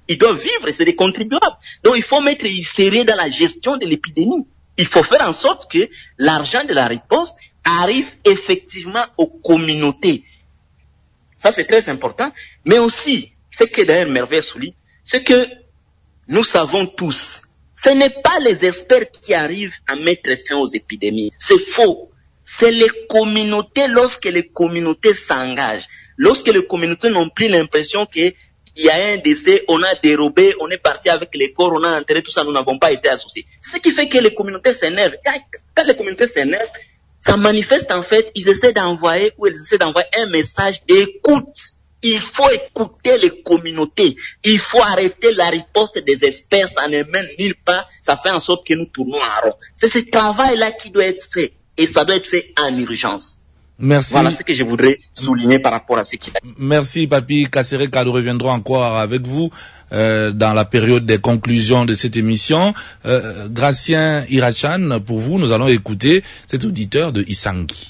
ils doivent vivre, c'est des contribuables. Donc il faut mettre sérieux dans la gestion de l'épidémie. Il faut faire en sorte que l'argent de la riposte arrive effectivement aux communautés. Ça, c'est très important. Mais aussi, ce que d'ailleurs Merveille souligne, c'est que nous savons tous, ce n'est pas les experts qui arrivent à mettre fin aux épidémies. C'est faux. C'est les communautés, lorsque les communautés s'engagent, lorsque les communautés n'ont plus l'impression qu'il y a un décès, on a dérobé, on est parti avec les corps, on a enterré tout ça, nous n'avons pas été associés. Ce qui fait que les communautés s'énervent. Quand les communautés s'énervent, ça manifeste en fait, ils essaient d'envoyer un message d'écoute. Il faut écouter les communautés. Il faut arrêter la riposte des experts, ça ne mène nulle part, ça fait en sorte que nous tournons en rond. C'est ce travail-là qui doit être fait. Et ça doit être fait en urgence. Merci. Voilà ce que je voudrais souligner par rapport à ce qu'il a dit. Merci, Papi Kasereka. Nous reviendrons encore avec vous dans la période des conclusions de cette émission. Gratien Irachan, pour vous, nous allons écouter cet auditeur de Isangi.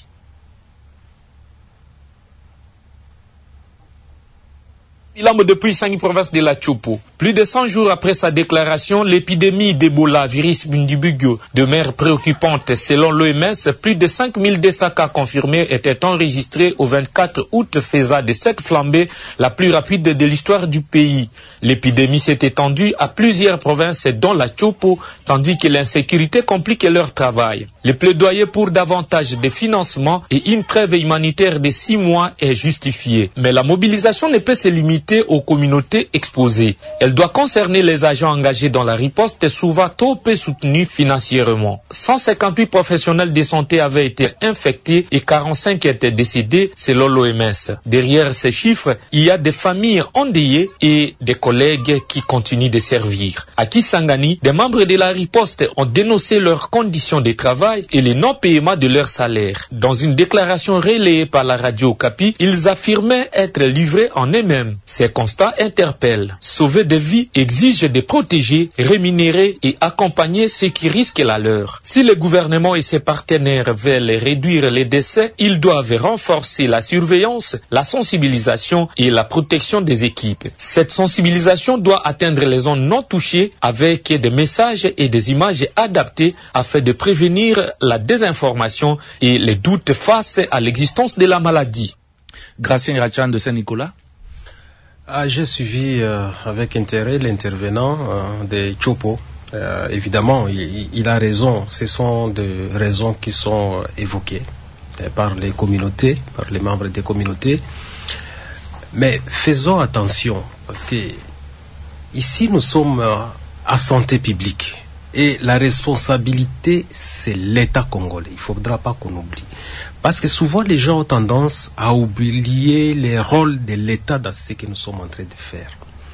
Ilamo depuis Isangi, province de la Chopo. Plus de 100 jours après sa déclaration, l'épidémie d'Ebola, virus Bundibugyo, demeure préoccupante. Selon l'OMS, plus de 5200 cas confirmés étaient enregistrés au 24 août, faisant de cette flambée la plus rapide de l'histoire du pays. L'épidémie s'est étendue à plusieurs provinces, dont la Chopo, tandis que l'insécurité complique leur travail. Le plaidoyer pour davantage de financement et une trêve humanitaire de 6 mois est justifié. Mais la mobilisation ne peut se limiter aux communautés exposées. Elle doit concerner les agents engagés dans la riposte, souvent trop peu soutenus financièrement. 158 professionnels de santé avaient été infectés et 45 étaient décédés selon l'OMS. Derrière ces chiffres, il y a des familles endeuillées et des collègues qui continuent de servir. À Kisangani, des membres de la riposte ont dénoncé leurs conditions de travail et le non-paiement de leur salaire. Dans une déclaration relayée par la radio Okapi, ils affirmaient être livrés en eux-mêmes. Ces constats interpellent. Sauver des vies exige de protéger, rémunérer et accompagner ceux qui risquent la leur. Si le gouvernement et ses partenaires veulent réduire les décès, ils doivent renforcer la surveillance, la sensibilisation et la protection des équipes. Cette sensibilisation doit atteindre les zones non touchées avec des messages et des images adaptées afin de prévenir la désinformation et les doutes face à l'existence de la maladie. Gratien Irachan de Saint-Nicolas. J'ai suivi avec intérêt l'intervenant de Chopo. Évidemment, il a raison. Ce sont des raisons qui sont évoquées par les communautés, par les membres des communautés. Mais faisons attention, parce que ici nous sommes à santé publique. Et la responsabilité, c'est l'État congolais. Il ne faudra pas qu'on oublie. Parce que souvent, les gens ont tendance à oublier les rôles de l'État dans ce que nous sommes en train de faire.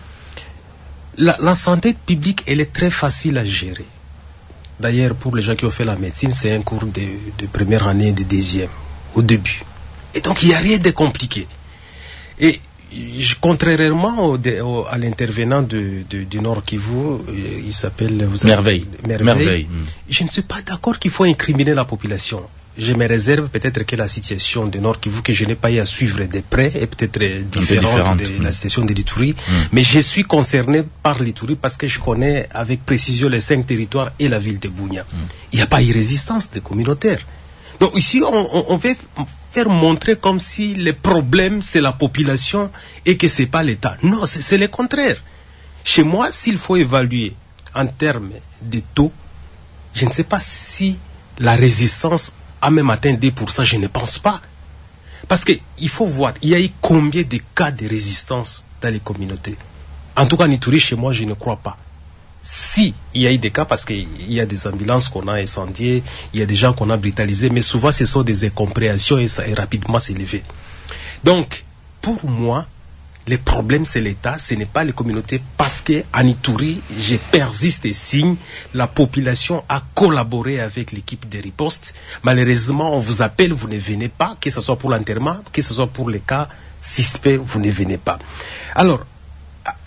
La santé publique, elle est très facile à gérer. D'ailleurs, pour les gens qui ont fait la médecine, c'est un cours de première année et de deuxième, au début. Et donc, il n'y a rien de compliqué. Et contrairement à l'intervenant du Nord Kivu, il s'appelle Merveille. Je ne suis pas d'accord qu'il faut incriminer la population. Je me réserve peut-être que la situation de Nord Kivu, que je n'ai pas eu à suivre de près, est peut-être différente de la situation de l'Ituri. Mais je suis concerné par l'Ituri parce que je connais avec précision les 5 territoires et la ville de Bunia. Il n'y a pas eu résistance des communautaires. Donc ici, on veut faire montrer comme si le problème, c'est la population et que ce n'est pas l'État. Non, c'est le contraire. Chez moi, s'il faut évaluer en termes de taux, je ne sais pas si la résistance a même atteint 2%, je ne pense pas. Parce qu'il faut voir, il y a eu combien de cas de résistance dans les communautés. En tout cas, en Ituri, chez moi, je ne crois pas. Si il y a eu des cas, parce qu'il y a des ambulances qu'on a incendiées, il y a des gens qu'on a brutalisés, mais souvent ce sont des incompréhensions et ça est rapidement s'élever. Donc, pour moi, le problème c'est l'État, ce n'est pas les communautés, parce qu'en Ituri, je persiste et signe, la population a collaboré avec l'équipe de riposte. Malheureusement, on vous appelle, vous ne venez pas, que ce soit pour l'enterrement, que ce soit pour les cas suspects, vous ne venez pas. Alors,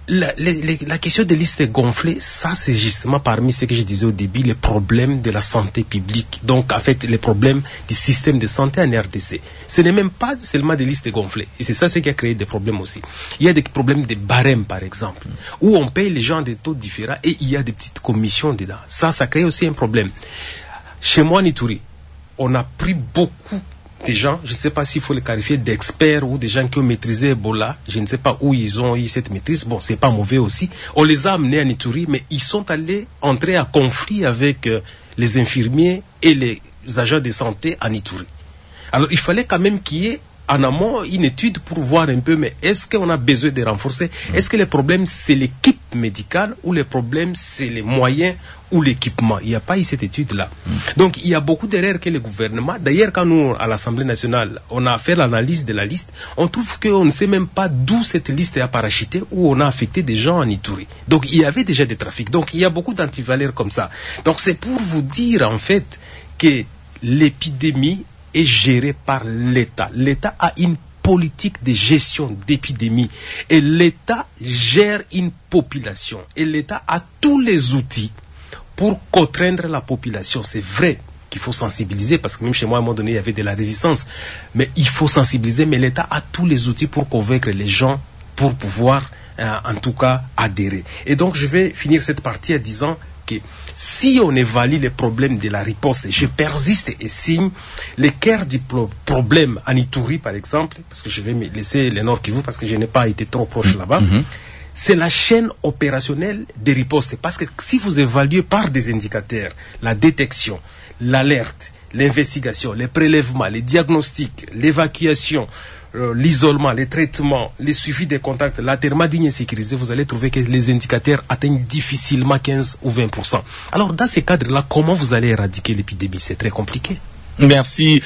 La question des listes gonflées, ça c'est justement parmi ce que je disais au début, les problèmes de la santé publique. Donc en fait, les problèmes du système de santé en RDC. Ce n'est même pas seulement des listes gonflées. Et c'est ça ce qui a créé des problèmes aussi. Il y a des problèmes de barème par exemple, où on paye les gens des taux différents et il y a des petites commissions dedans. Ça crée aussi un problème. Chez moi, en Ituri, on a pris beaucoup des gens, je ne sais pas s'il faut les qualifier d'experts ou des gens qui ont maîtrisé Ebola, je ne sais pas où ils ont eu cette maîtrise, bon c'est pas mauvais aussi, on les a amenés à Ituri, mais ils sont allés entrer en conflit avec les infirmiers et les agents de santé en Ituri. Alors il fallait quand même qu'il y ait en amont une étude pour voir un peu, mais est-ce qu'on a besoin de renforcer? Est-ce que le problème c'est l'équipe médicale ou le problème c'est les moyens ou l'équipement? Il n'y a pas eu cette étude-là. Donc il y a beaucoup d'erreurs que le gouvernement, d'ailleurs quand nous à l'Assemblée nationale on a fait l'analyse de la liste, on trouve qu'on ne sait même pas d'où cette liste est parachutée, où on a affecté des gens en Ituri. Donc il y avait déjà des trafics, donc il y a beaucoup d'antivaleurs comme ça. Donc c'est pour vous dire en fait que l'épidémie est gérée par l'État. L'État a une politique de gestion d'épidémie et l'État gère une population et l'État a tous les outils pour contraindre la population. C'est vrai qu'il faut sensibiliser parce que même chez moi à un moment donné il y avait de la résistance, mais il faut sensibiliser, mais l'État a tous les outils pour convaincre les gens pour pouvoir en tout cas adhérer. Et donc je vais finir cette partie en disant que si on évalue les problèmes de la riposte, je persiste et signe le cœur du problème en Ituri par exemple, parce que je vais me laisser le Nord Kivu parce que je n'ai pas été trop proche là-bas, c'est la chaîne opérationnelle des ripostes. Parce que si vous évaluez par des indicateurs la détection, l'alerte, l'investigation, les prélèvements, les diagnostics, l'évacuation, l'isolement, les traitements, le suivi des contacts, l'atterrement digne et sécurisé, vous allez trouver que les indicateurs atteignent difficilement 15 ou 20%. Alors dans ces cadres-là, comment vous allez éradiquer l'épidémie? C'est très compliqué. Merci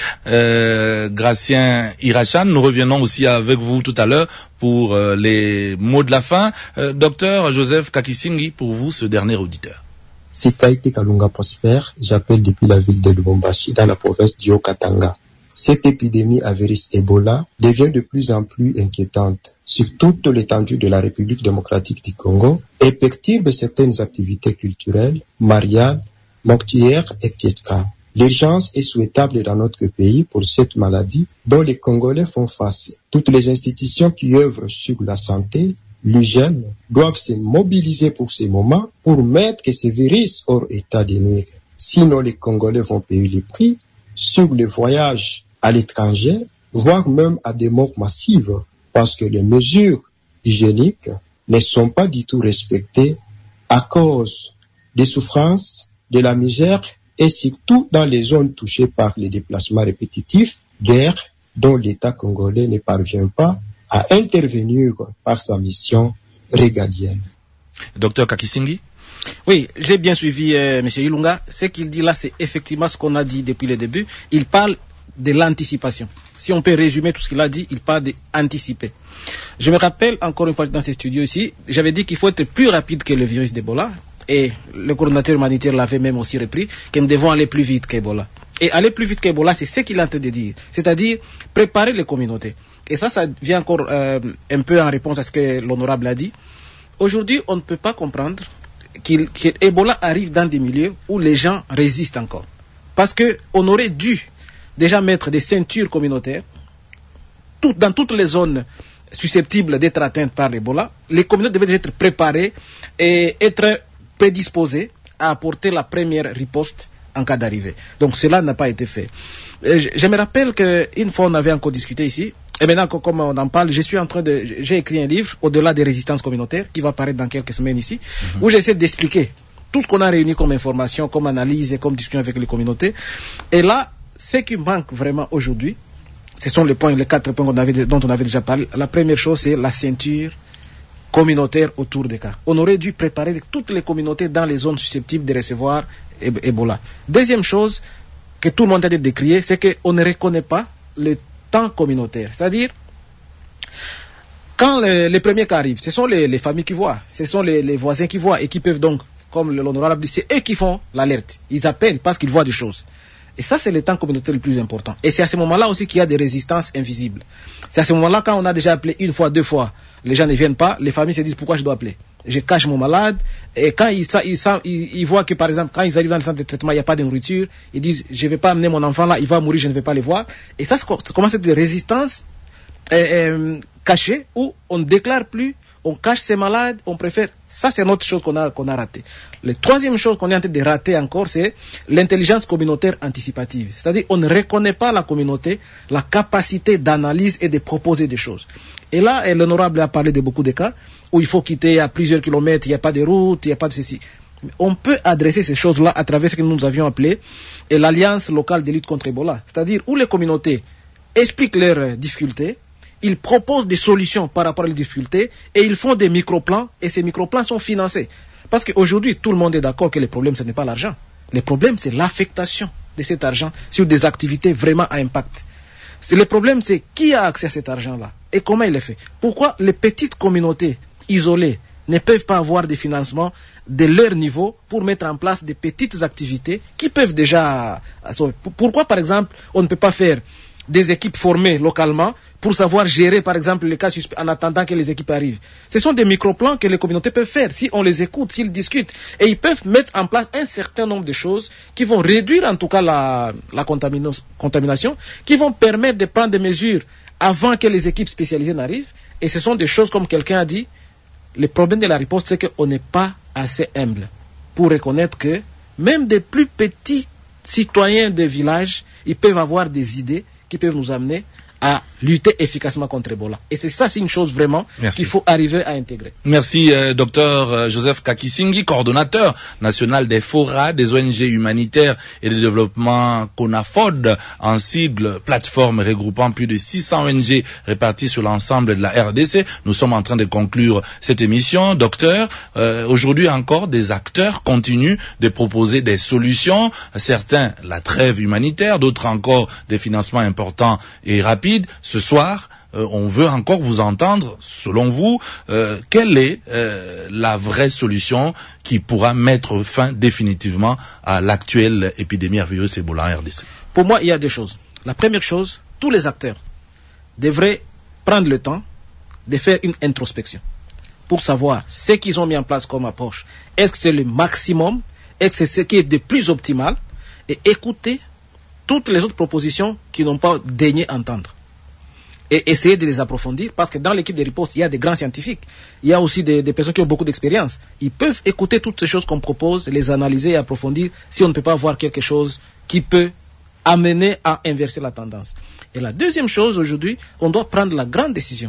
Gratien Irachan. Nous revenons aussi avec vous tout à l'heure pour les mots de la fin. Docteur Joseph Kakisingi, pour vous, ce dernier auditeur. Sikaïti Kalunga Prosper, j'appelle depuis la ville de Lubumbashi dans la province du Haut-Katanga. Cette épidémie à virus Ebola devient de plus en plus inquiétante sur toute l'étendue de la République démocratique du Congo et perturbe certaines activités culturelles, mariales, mortuaires, etc. L'urgence est souhaitable dans notre pays pour cette maladie dont les Congolais font face. Toutes les institutions qui œuvrent sur la santé, l'hygiène, doivent se mobiliser pour ces moments pour mettre ce virus hors état de nuire. Sinon, les Congolais vont payer les prix sur les voyages à l'étranger, voire même à des morts massives, parce que les mesures hygiéniques ne sont pas du tout respectées à cause des souffrances, de la misère et surtout dans les zones touchées par les déplacements répétitifs, guerre dont l'État congolais ne parvient pas à intervenir par sa mission régalienne. Docteur Kakisingi? Oui, j'ai bien suivi M. Ilunga. Ce qu'il dit là, c'est effectivement ce qu'on a dit depuis le début. Il parle de l'anticipation. Si on peut résumer tout ce qu'il a dit, il parle d'anticiper. Je me rappelle encore une fois dans ces studios ici, j'avais dit qu'il faut être plus rapide que le virus d'Ebola. Et le coordinateur humanitaire l'avait même aussi repris, que nous devons aller plus vite qu'Ebola. Et aller plus vite qu'Ebola, c'est ce qu'il est en train de dire. C'est-à-dire préparer les communautés. Et ça vient encore un peu en réponse à ce que l'honorable a dit. Aujourd'hui, on ne peut pas comprendre qu'Ebola arrive dans des milieux où les gens résistent encore. Parce qu'on aurait dû déjà mettre des ceintures communautaires dans toutes les zones susceptibles d'être atteintes par l'Ebola. Les communautés devaient être préparées et être prédisposées à apporter la première riposte en cas d'arrivée. Donc cela n'a pas été fait. Je me rappelle qu'une fois on avait encore discuté ici, et maintenant comme on en parle, j'ai écrit un livre, Au-delà des résistances communautaires, qui va paraître dans quelques semaines ici, où j'essaie d'expliquer tout ce qu'on a réuni comme information, comme analyse et comme discussion avec les communautés. Et là, ce qui manque vraiment aujourd'hui, ce sont les 4 points dont on avait déjà parlé. La première chose, c'est la ceinture communautaire autour des cas. On aurait dû préparer toutes les communautés dans les zones susceptibles de recevoir Ebola. Deuxième chose que tout le monde a décrié, c'est qu'on ne reconnaît pas le temps communautaire. C'est-à-dire, quand les premiers cas arrivent, ce sont les familles qui voient, ce sont les voisins qui voient et qui peuvent donc, comme l'honorable dit, c'est eux qui font l'alerte. Ils appellent parce qu'ils voient des choses. Et ça, c'est le temps communautaire le plus important. Et c'est à ce moment-là aussi qu'il y a des résistances invisibles. C'est à ce moment-là, quand on a déjà appelé une fois, deux fois, les gens ne viennent pas, les familles se disent pourquoi je dois appeler. Je cache mon malade. Et quand ils voient que, par exemple, quand ils arrivent dans le centre de traitement, il n'y a pas de nourriture, ils disent je ne vais pas amener mon enfant là, il va mourir, je ne vais pas le voir. Et ça commence à être des résistances cachées où on ne déclare plus, on cache ses malades, on préfère. Ça, c'est une autre chose qu'on a ratée. La troisième chose qu'on est en train de rater encore, c'est l'intelligence communautaire anticipative. C'est-à-dire, on ne reconnaît pas la communauté, la capacité d'analyse et de proposer des choses. Et là, l'honorable a parlé de beaucoup de cas où il faut quitter à plusieurs kilomètres, il n'y a pas de route, il n'y a pas de ceci. On peut adresser ces choses-là à travers ce que nous avions appelé l'Alliance locale de lutte contre Ebola. C'est-à-dire où les communautés expliquent leurs difficultés, ils proposent des solutions par rapport aux difficultés et ils font des microplans et ces microplans sont financés. Parce qu'aujourd'hui, tout le monde est d'accord que le problème, ce n'est pas l'argent. Le problème, c'est l'affectation de cet argent sur des activités vraiment à impact. Le problème, c'est qui a accès à cet argent-là et comment il est fait. Pourquoi les petites communautés isolées ne peuvent pas avoir des financements de leur niveau pour mettre en place des petites activités qui peuvent déjà... Pourquoi, par exemple, on ne peut pas faire des équipes formées localement pour savoir gérer, par exemple, les cas suspects en attendant que les équipes arrivent. Ce sont des microplans que les communautés peuvent faire si on les écoute, s'ils discutent. Et ils peuvent mettre en place un certain nombre de choses qui vont réduire en tout cas la contamination, qui vont permettre de prendre des mesures avant que les équipes spécialisées n'arrivent. Et ce sont des choses, comme quelqu'un a dit, le problème de la riposte, c'est qu'on n'est pas assez humble pour reconnaître que même des plus petits citoyens des villages, ils peuvent avoir des idées qui peuvent nous amener à lutter efficacement contre Ebola. Et c'est ça, c'est une chose vraiment qu'il faut arriver à intégrer. Merci, docteur Joseph Kakisingi, coordonnateur national des FORA, des ONG humanitaires et de développement CONAFOD, en sigle, plateforme regroupant plus de 600 ONG réparties sur l'ensemble de la RDC. Nous sommes en train de conclure cette émission. Docteur, aujourd'hui encore, des acteurs continuent de proposer des solutions. Certains, la trêve humanitaire, d'autres encore, des financements importants et rapides. Ce soir, on veut encore vous entendre. Selon vous, quelle est la vraie solution qui pourra mettre fin définitivement à l'actuelle épidémie à virus Ebola en RDC? Pour moi, il y a deux choses. La première chose, tous les acteurs devraient prendre le temps de faire une introspection pour savoir ce qu'ils ont mis en place comme approche. Est-ce que c'est le maximum? Est-ce que c'est ce qui est de plus optimal? Et écouter toutes les autres propositions qui n'ont pas daigné entendre. Et essayer de les approfondir, parce que dans l'équipe de riposte, il y a des grands scientifiques, il y a aussi des personnes qui ont beaucoup d'expérience. Ils peuvent écouter toutes ces choses qu'on propose, les analyser et approfondir, si on ne peut pas voir quelque chose qui peut amener à inverser la tendance. Et la deuxième chose, aujourd'hui, on doit prendre la grande décision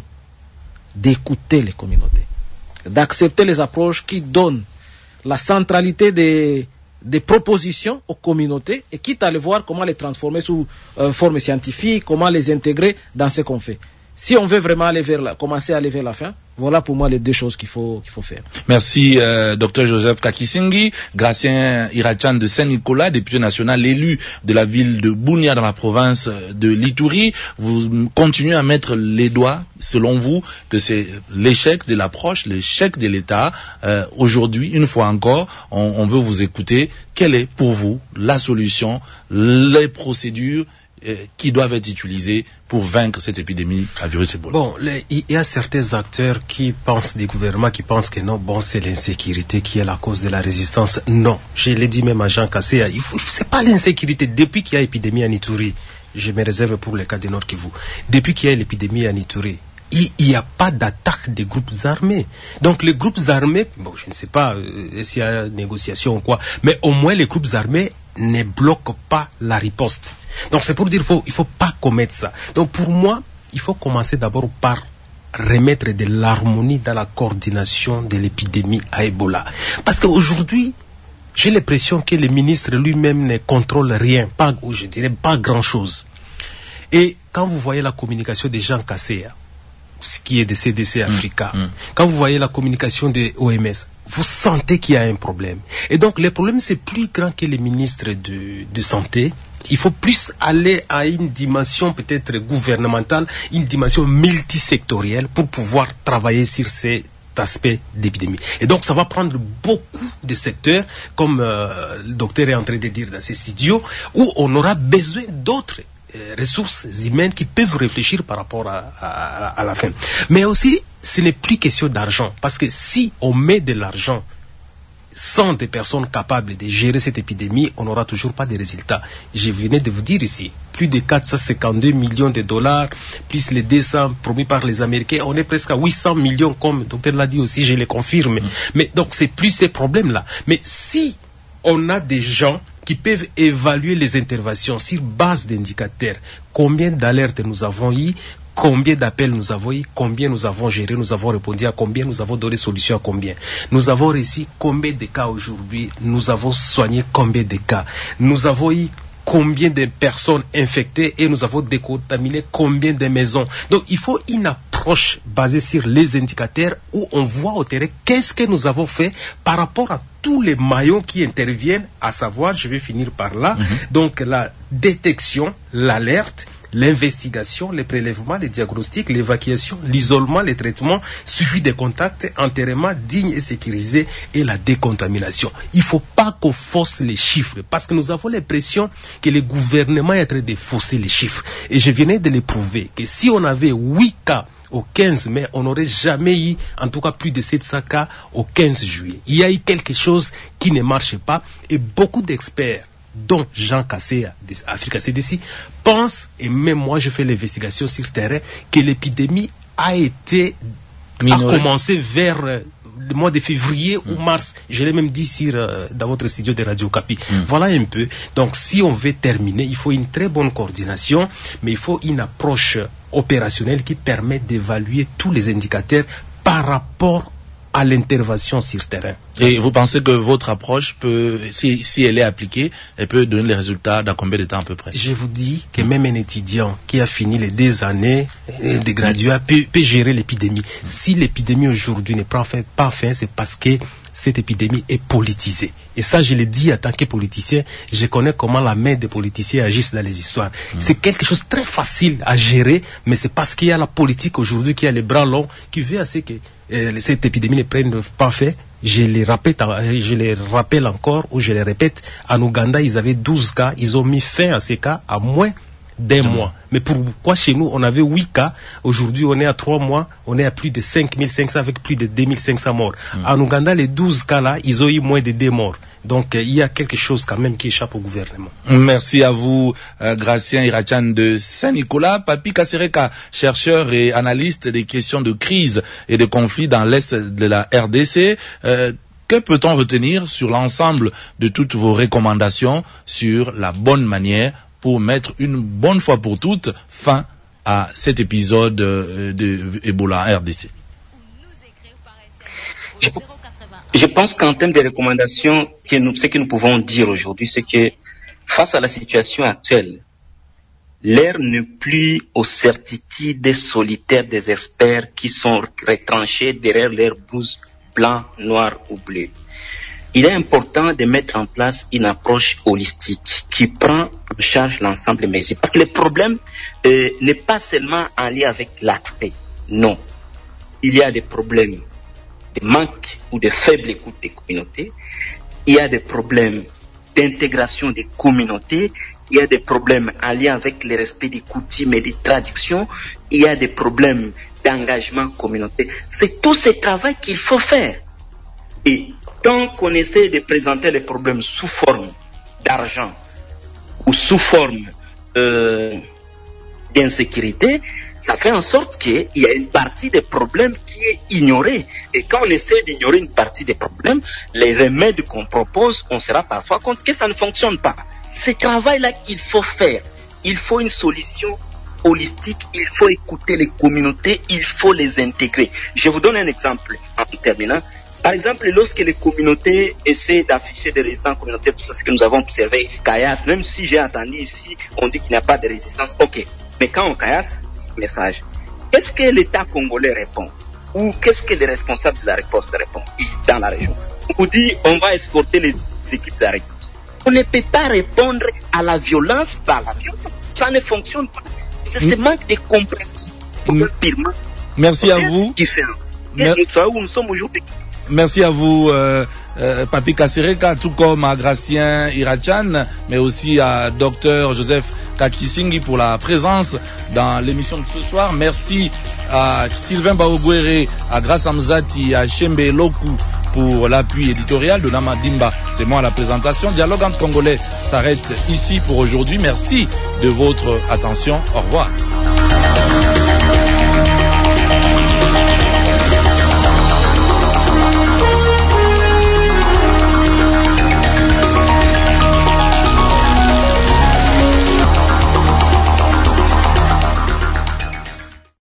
d'écouter les communautés, d'accepter les approches qui donnent la centralité des propositions aux communautés et quitte à les voir comment les transformer sous forme scientifique, comment les intégrer dans ce qu'on fait. Si on veut vraiment commencer à aller vers la fin, voilà pour moi les deux choses qu'il faut faire. Merci, Dr Joseph Kakisingi. Gratien Irachan de Saint-Nicolas, député national élu de la ville de Bunia dans la province de l'Ituri. Vous continuez à mettre les doigts, selon vous, que c'est l'échec de l'approche, l'échec de l'État. Aujourd'hui, une fois encore, on veut vous écouter. Quelle est pour vous la solution, les procédures qui doivent être utilisés pour vaincre cette épidémie à virus Ebola? Bon, il y a certains acteurs qui pensent, des gouvernements qui pensent que non, bon, c'est l'insécurité qui est la cause de la résistance. Non, je l'ai dit même à Jean Kassé, c'est pas l'insécurité. Depuis qu'il y a épidémie en Ituri, je me réserve pour le cas du Nord Kivu, depuis qu'il y a l'épidémie en Ituri, il n'y a pas d'attaque des groupes armés. Donc les groupes armés, bon, je ne sais pas s'il y a négociation ou quoi, mais au moins les groupes armés ne bloquent pas la riposte. Donc c'est pour dire il faut pas commettre ça. Donc pour moi, il faut commencer d'abord par remettre de l'harmonie dans la coordination de l'épidémie à Ebola. Parce qu'aujourd'hui, j'ai l'impression que le ministre lui-même ne contrôle rien, je dirais pas grand-chose. Et quand vous voyez la communication des Jean Kassé, ce qui est de CDC Africa, quand vous voyez la communication des OMS, vous sentez qu'il y a un problème. Et donc le problème c'est plus grand que les ministres de santé. Il faut plus aller à une dimension peut-être gouvernementale, une dimension multisectorielle pour pouvoir travailler sur ces aspect d'épidémie. Et donc, ça va prendre beaucoup de secteurs, comme le docteur est en train de dire dans ces studios, où on aura besoin d'autres ressources humaines qui peuvent réfléchir par rapport à la fin. Mais aussi, ce n'est plus question d'argent, parce que si on met de l'argent sans des personnes capables de gérer cette épidémie, on n'aura toujours pas de résultats. Je venais de vous dire ici, plus de 452 millions de dollars, plus les 200 promis par les Américains, on est presque à 800 millions, comme le docteur l'a dit aussi, je le confirme. Mais donc, c'est plus ces problèmes-là. Mais si on a des gens qui peuvent évaluer les interventions sur base d'indicateurs, combien d'alertes nous avons eu, combien d'appels nous avons eu, combien nous avons géré, nous avons répondu à combien, nous avons donné solution à combien. Nous avons réussi combien de cas aujourd'hui, nous avons soigné combien de cas. Nous avons eu combien de personnes infectées et nous avons décontaminé combien de maisons. Donc il faut une approche basée sur les indicateurs où on voit au terrain qu'est-ce que nous avons fait par rapport à tous les maillons qui interviennent, à savoir, je vais finir par là, donc la détection, l'alerte, l'investigation, les prélèvements, les diagnostics, l'évacuation, l'isolement, les traitements, suivi des contacts, enterrement digne et sécurisé et la décontamination. Il ne faut pas qu'on fausse les chiffres parce que nous avons l'impression que le gouvernement est en train de fausser les chiffres. Et je venais de le prouver que si on avait 8 cas au 15 mai, on n'aurait jamais eu, en tout cas plus de 700 cas au 15 juillet. Il y a eu quelque chose qui ne marche pas et beaucoup d'experts, dont Jean Cassé, Africa CDC, pense, et même moi je fais l'investigation sur terrain, que l'épidémie a commencé vers le mois de février ou mars. Je l'ai même dit dans votre studio de Radio Okapi. Voilà un peu. Donc si on veut terminer, il faut une très bonne coordination, mais il faut une approche opérationnelle qui permet d'évaluer tous les indicateurs par rapport à l'intervention sur terrain. Et vous pensez que votre approche peut, si elle est appliquée, elle peut donner les résultats dans combien de temps à peu près? Je vous dis que même un étudiant qui a fini les 2 années de graduat peut gérer l'épidémie. Si l'épidémie aujourd'hui ne prend pas fin, c'est parce que cette épidémie est politisée. Et ça, je l'ai dit en tant que politicien, je connais comment la main des politiciens agissent dans les histoires. C'est quelque chose de très facile à gérer, mais c'est parce qu'il y a la politique aujourd'hui qui a les bras longs, qui veut assez que cette épidémie ne prenne pas fin. Je les rappelle encore, ou je les répète, en Ouganda, ils avaient 12 cas, ils ont mis fin à ces cas à moins d'1 mois. Mais pourquoi chez nous, on avait 8 cas, aujourd'hui on est à 3 mois, on est à plus de 5500 avec plus de 2500 morts. En Ouganda, les 12 cas là, ils ont eu moins de 2 morts. Donc il y a quelque chose quand même qui échappe au gouvernement. Merci à vous, Gracien Irachan de Saint-Nicolas. Papi Kasereka, chercheur et analyste des questions de crise et de conflit dans l'Est de la RDC. Que peut-on retenir sur l'ensemble de toutes vos recommandations sur la bonne manière pour mettre une bonne fois pour toutes fin à cet épisode de Ebola en RDC? Je pense qu'en termes de recommandations, ce que nous pouvons dire aujourd'hui, c'est que face à la situation actuelle, l'ère n'est plus aux certitudes solitaires des experts qui sont retranchés derrière leurs blouses blanc, noir ou bleu. Il est important de mettre en place une approche holistique qui prend en charge l'ensemble des mesures. Parce que le problème n'est pas seulement en lien avec l'aspect. Non. Il y a des problèmes de manque ou de faible écoute des communautés. Il y a des problèmes d'intégration des communautés. Il y a des problèmes en lien avec le respect des coutumes et des traditions. Il y a des problèmes d'engagement communautaire. C'est tout ce travail qu'il faut faire. Et tant qu'on essaie de présenter les problèmes sous forme d'argent ou sous forme d'insécurité, ça fait en sorte qu'il y a une partie des problèmes qui est ignorée. Et quand on essaie d'ignorer une partie des problèmes, les remèdes qu'on propose, on sera parfois compte que ça ne fonctionne pas. Ce travail-là qu'il faut faire, il faut une solution holistique, il faut écouter les communautés, il faut les intégrer. Je vous donne un exemple en terminant. Par exemple, lorsque les communautés essaient d'afficher des résistants communautaires, tout ça, ce que nous avons observé, caillasse, même si j'ai entendu ici, on dit qu'il n'y a pas de résistance, ok. Mais quand on caillasse, message, qu'est-ce que l'État congolais répond? Ou qu'est-ce que les responsables de la réponse répondent ici dans la région? On dit, on va escorter les équipes de la réponse. On ne peut pas répondre à la violence par la violence. Ça ne fonctionne pas. C'est ce manque de compréhension. Purement. Merci à vous. et nous savons où nous sommes aujourd'hui. Merci à vous, Papi Kasereka, tout comme à Gracien Irachan, mais aussi à Dr Joseph Kakisingi pour la présence dans l'émission de ce soir. Merci à Sylvain Baogwere, à Grace Amzati, à Shembe Loku pour l'appui éditorial de Nama Dimba. C'est moi à la présentation. Dialogue entre Congolais s'arrête ici pour aujourd'hui. Merci de votre attention. Au revoir.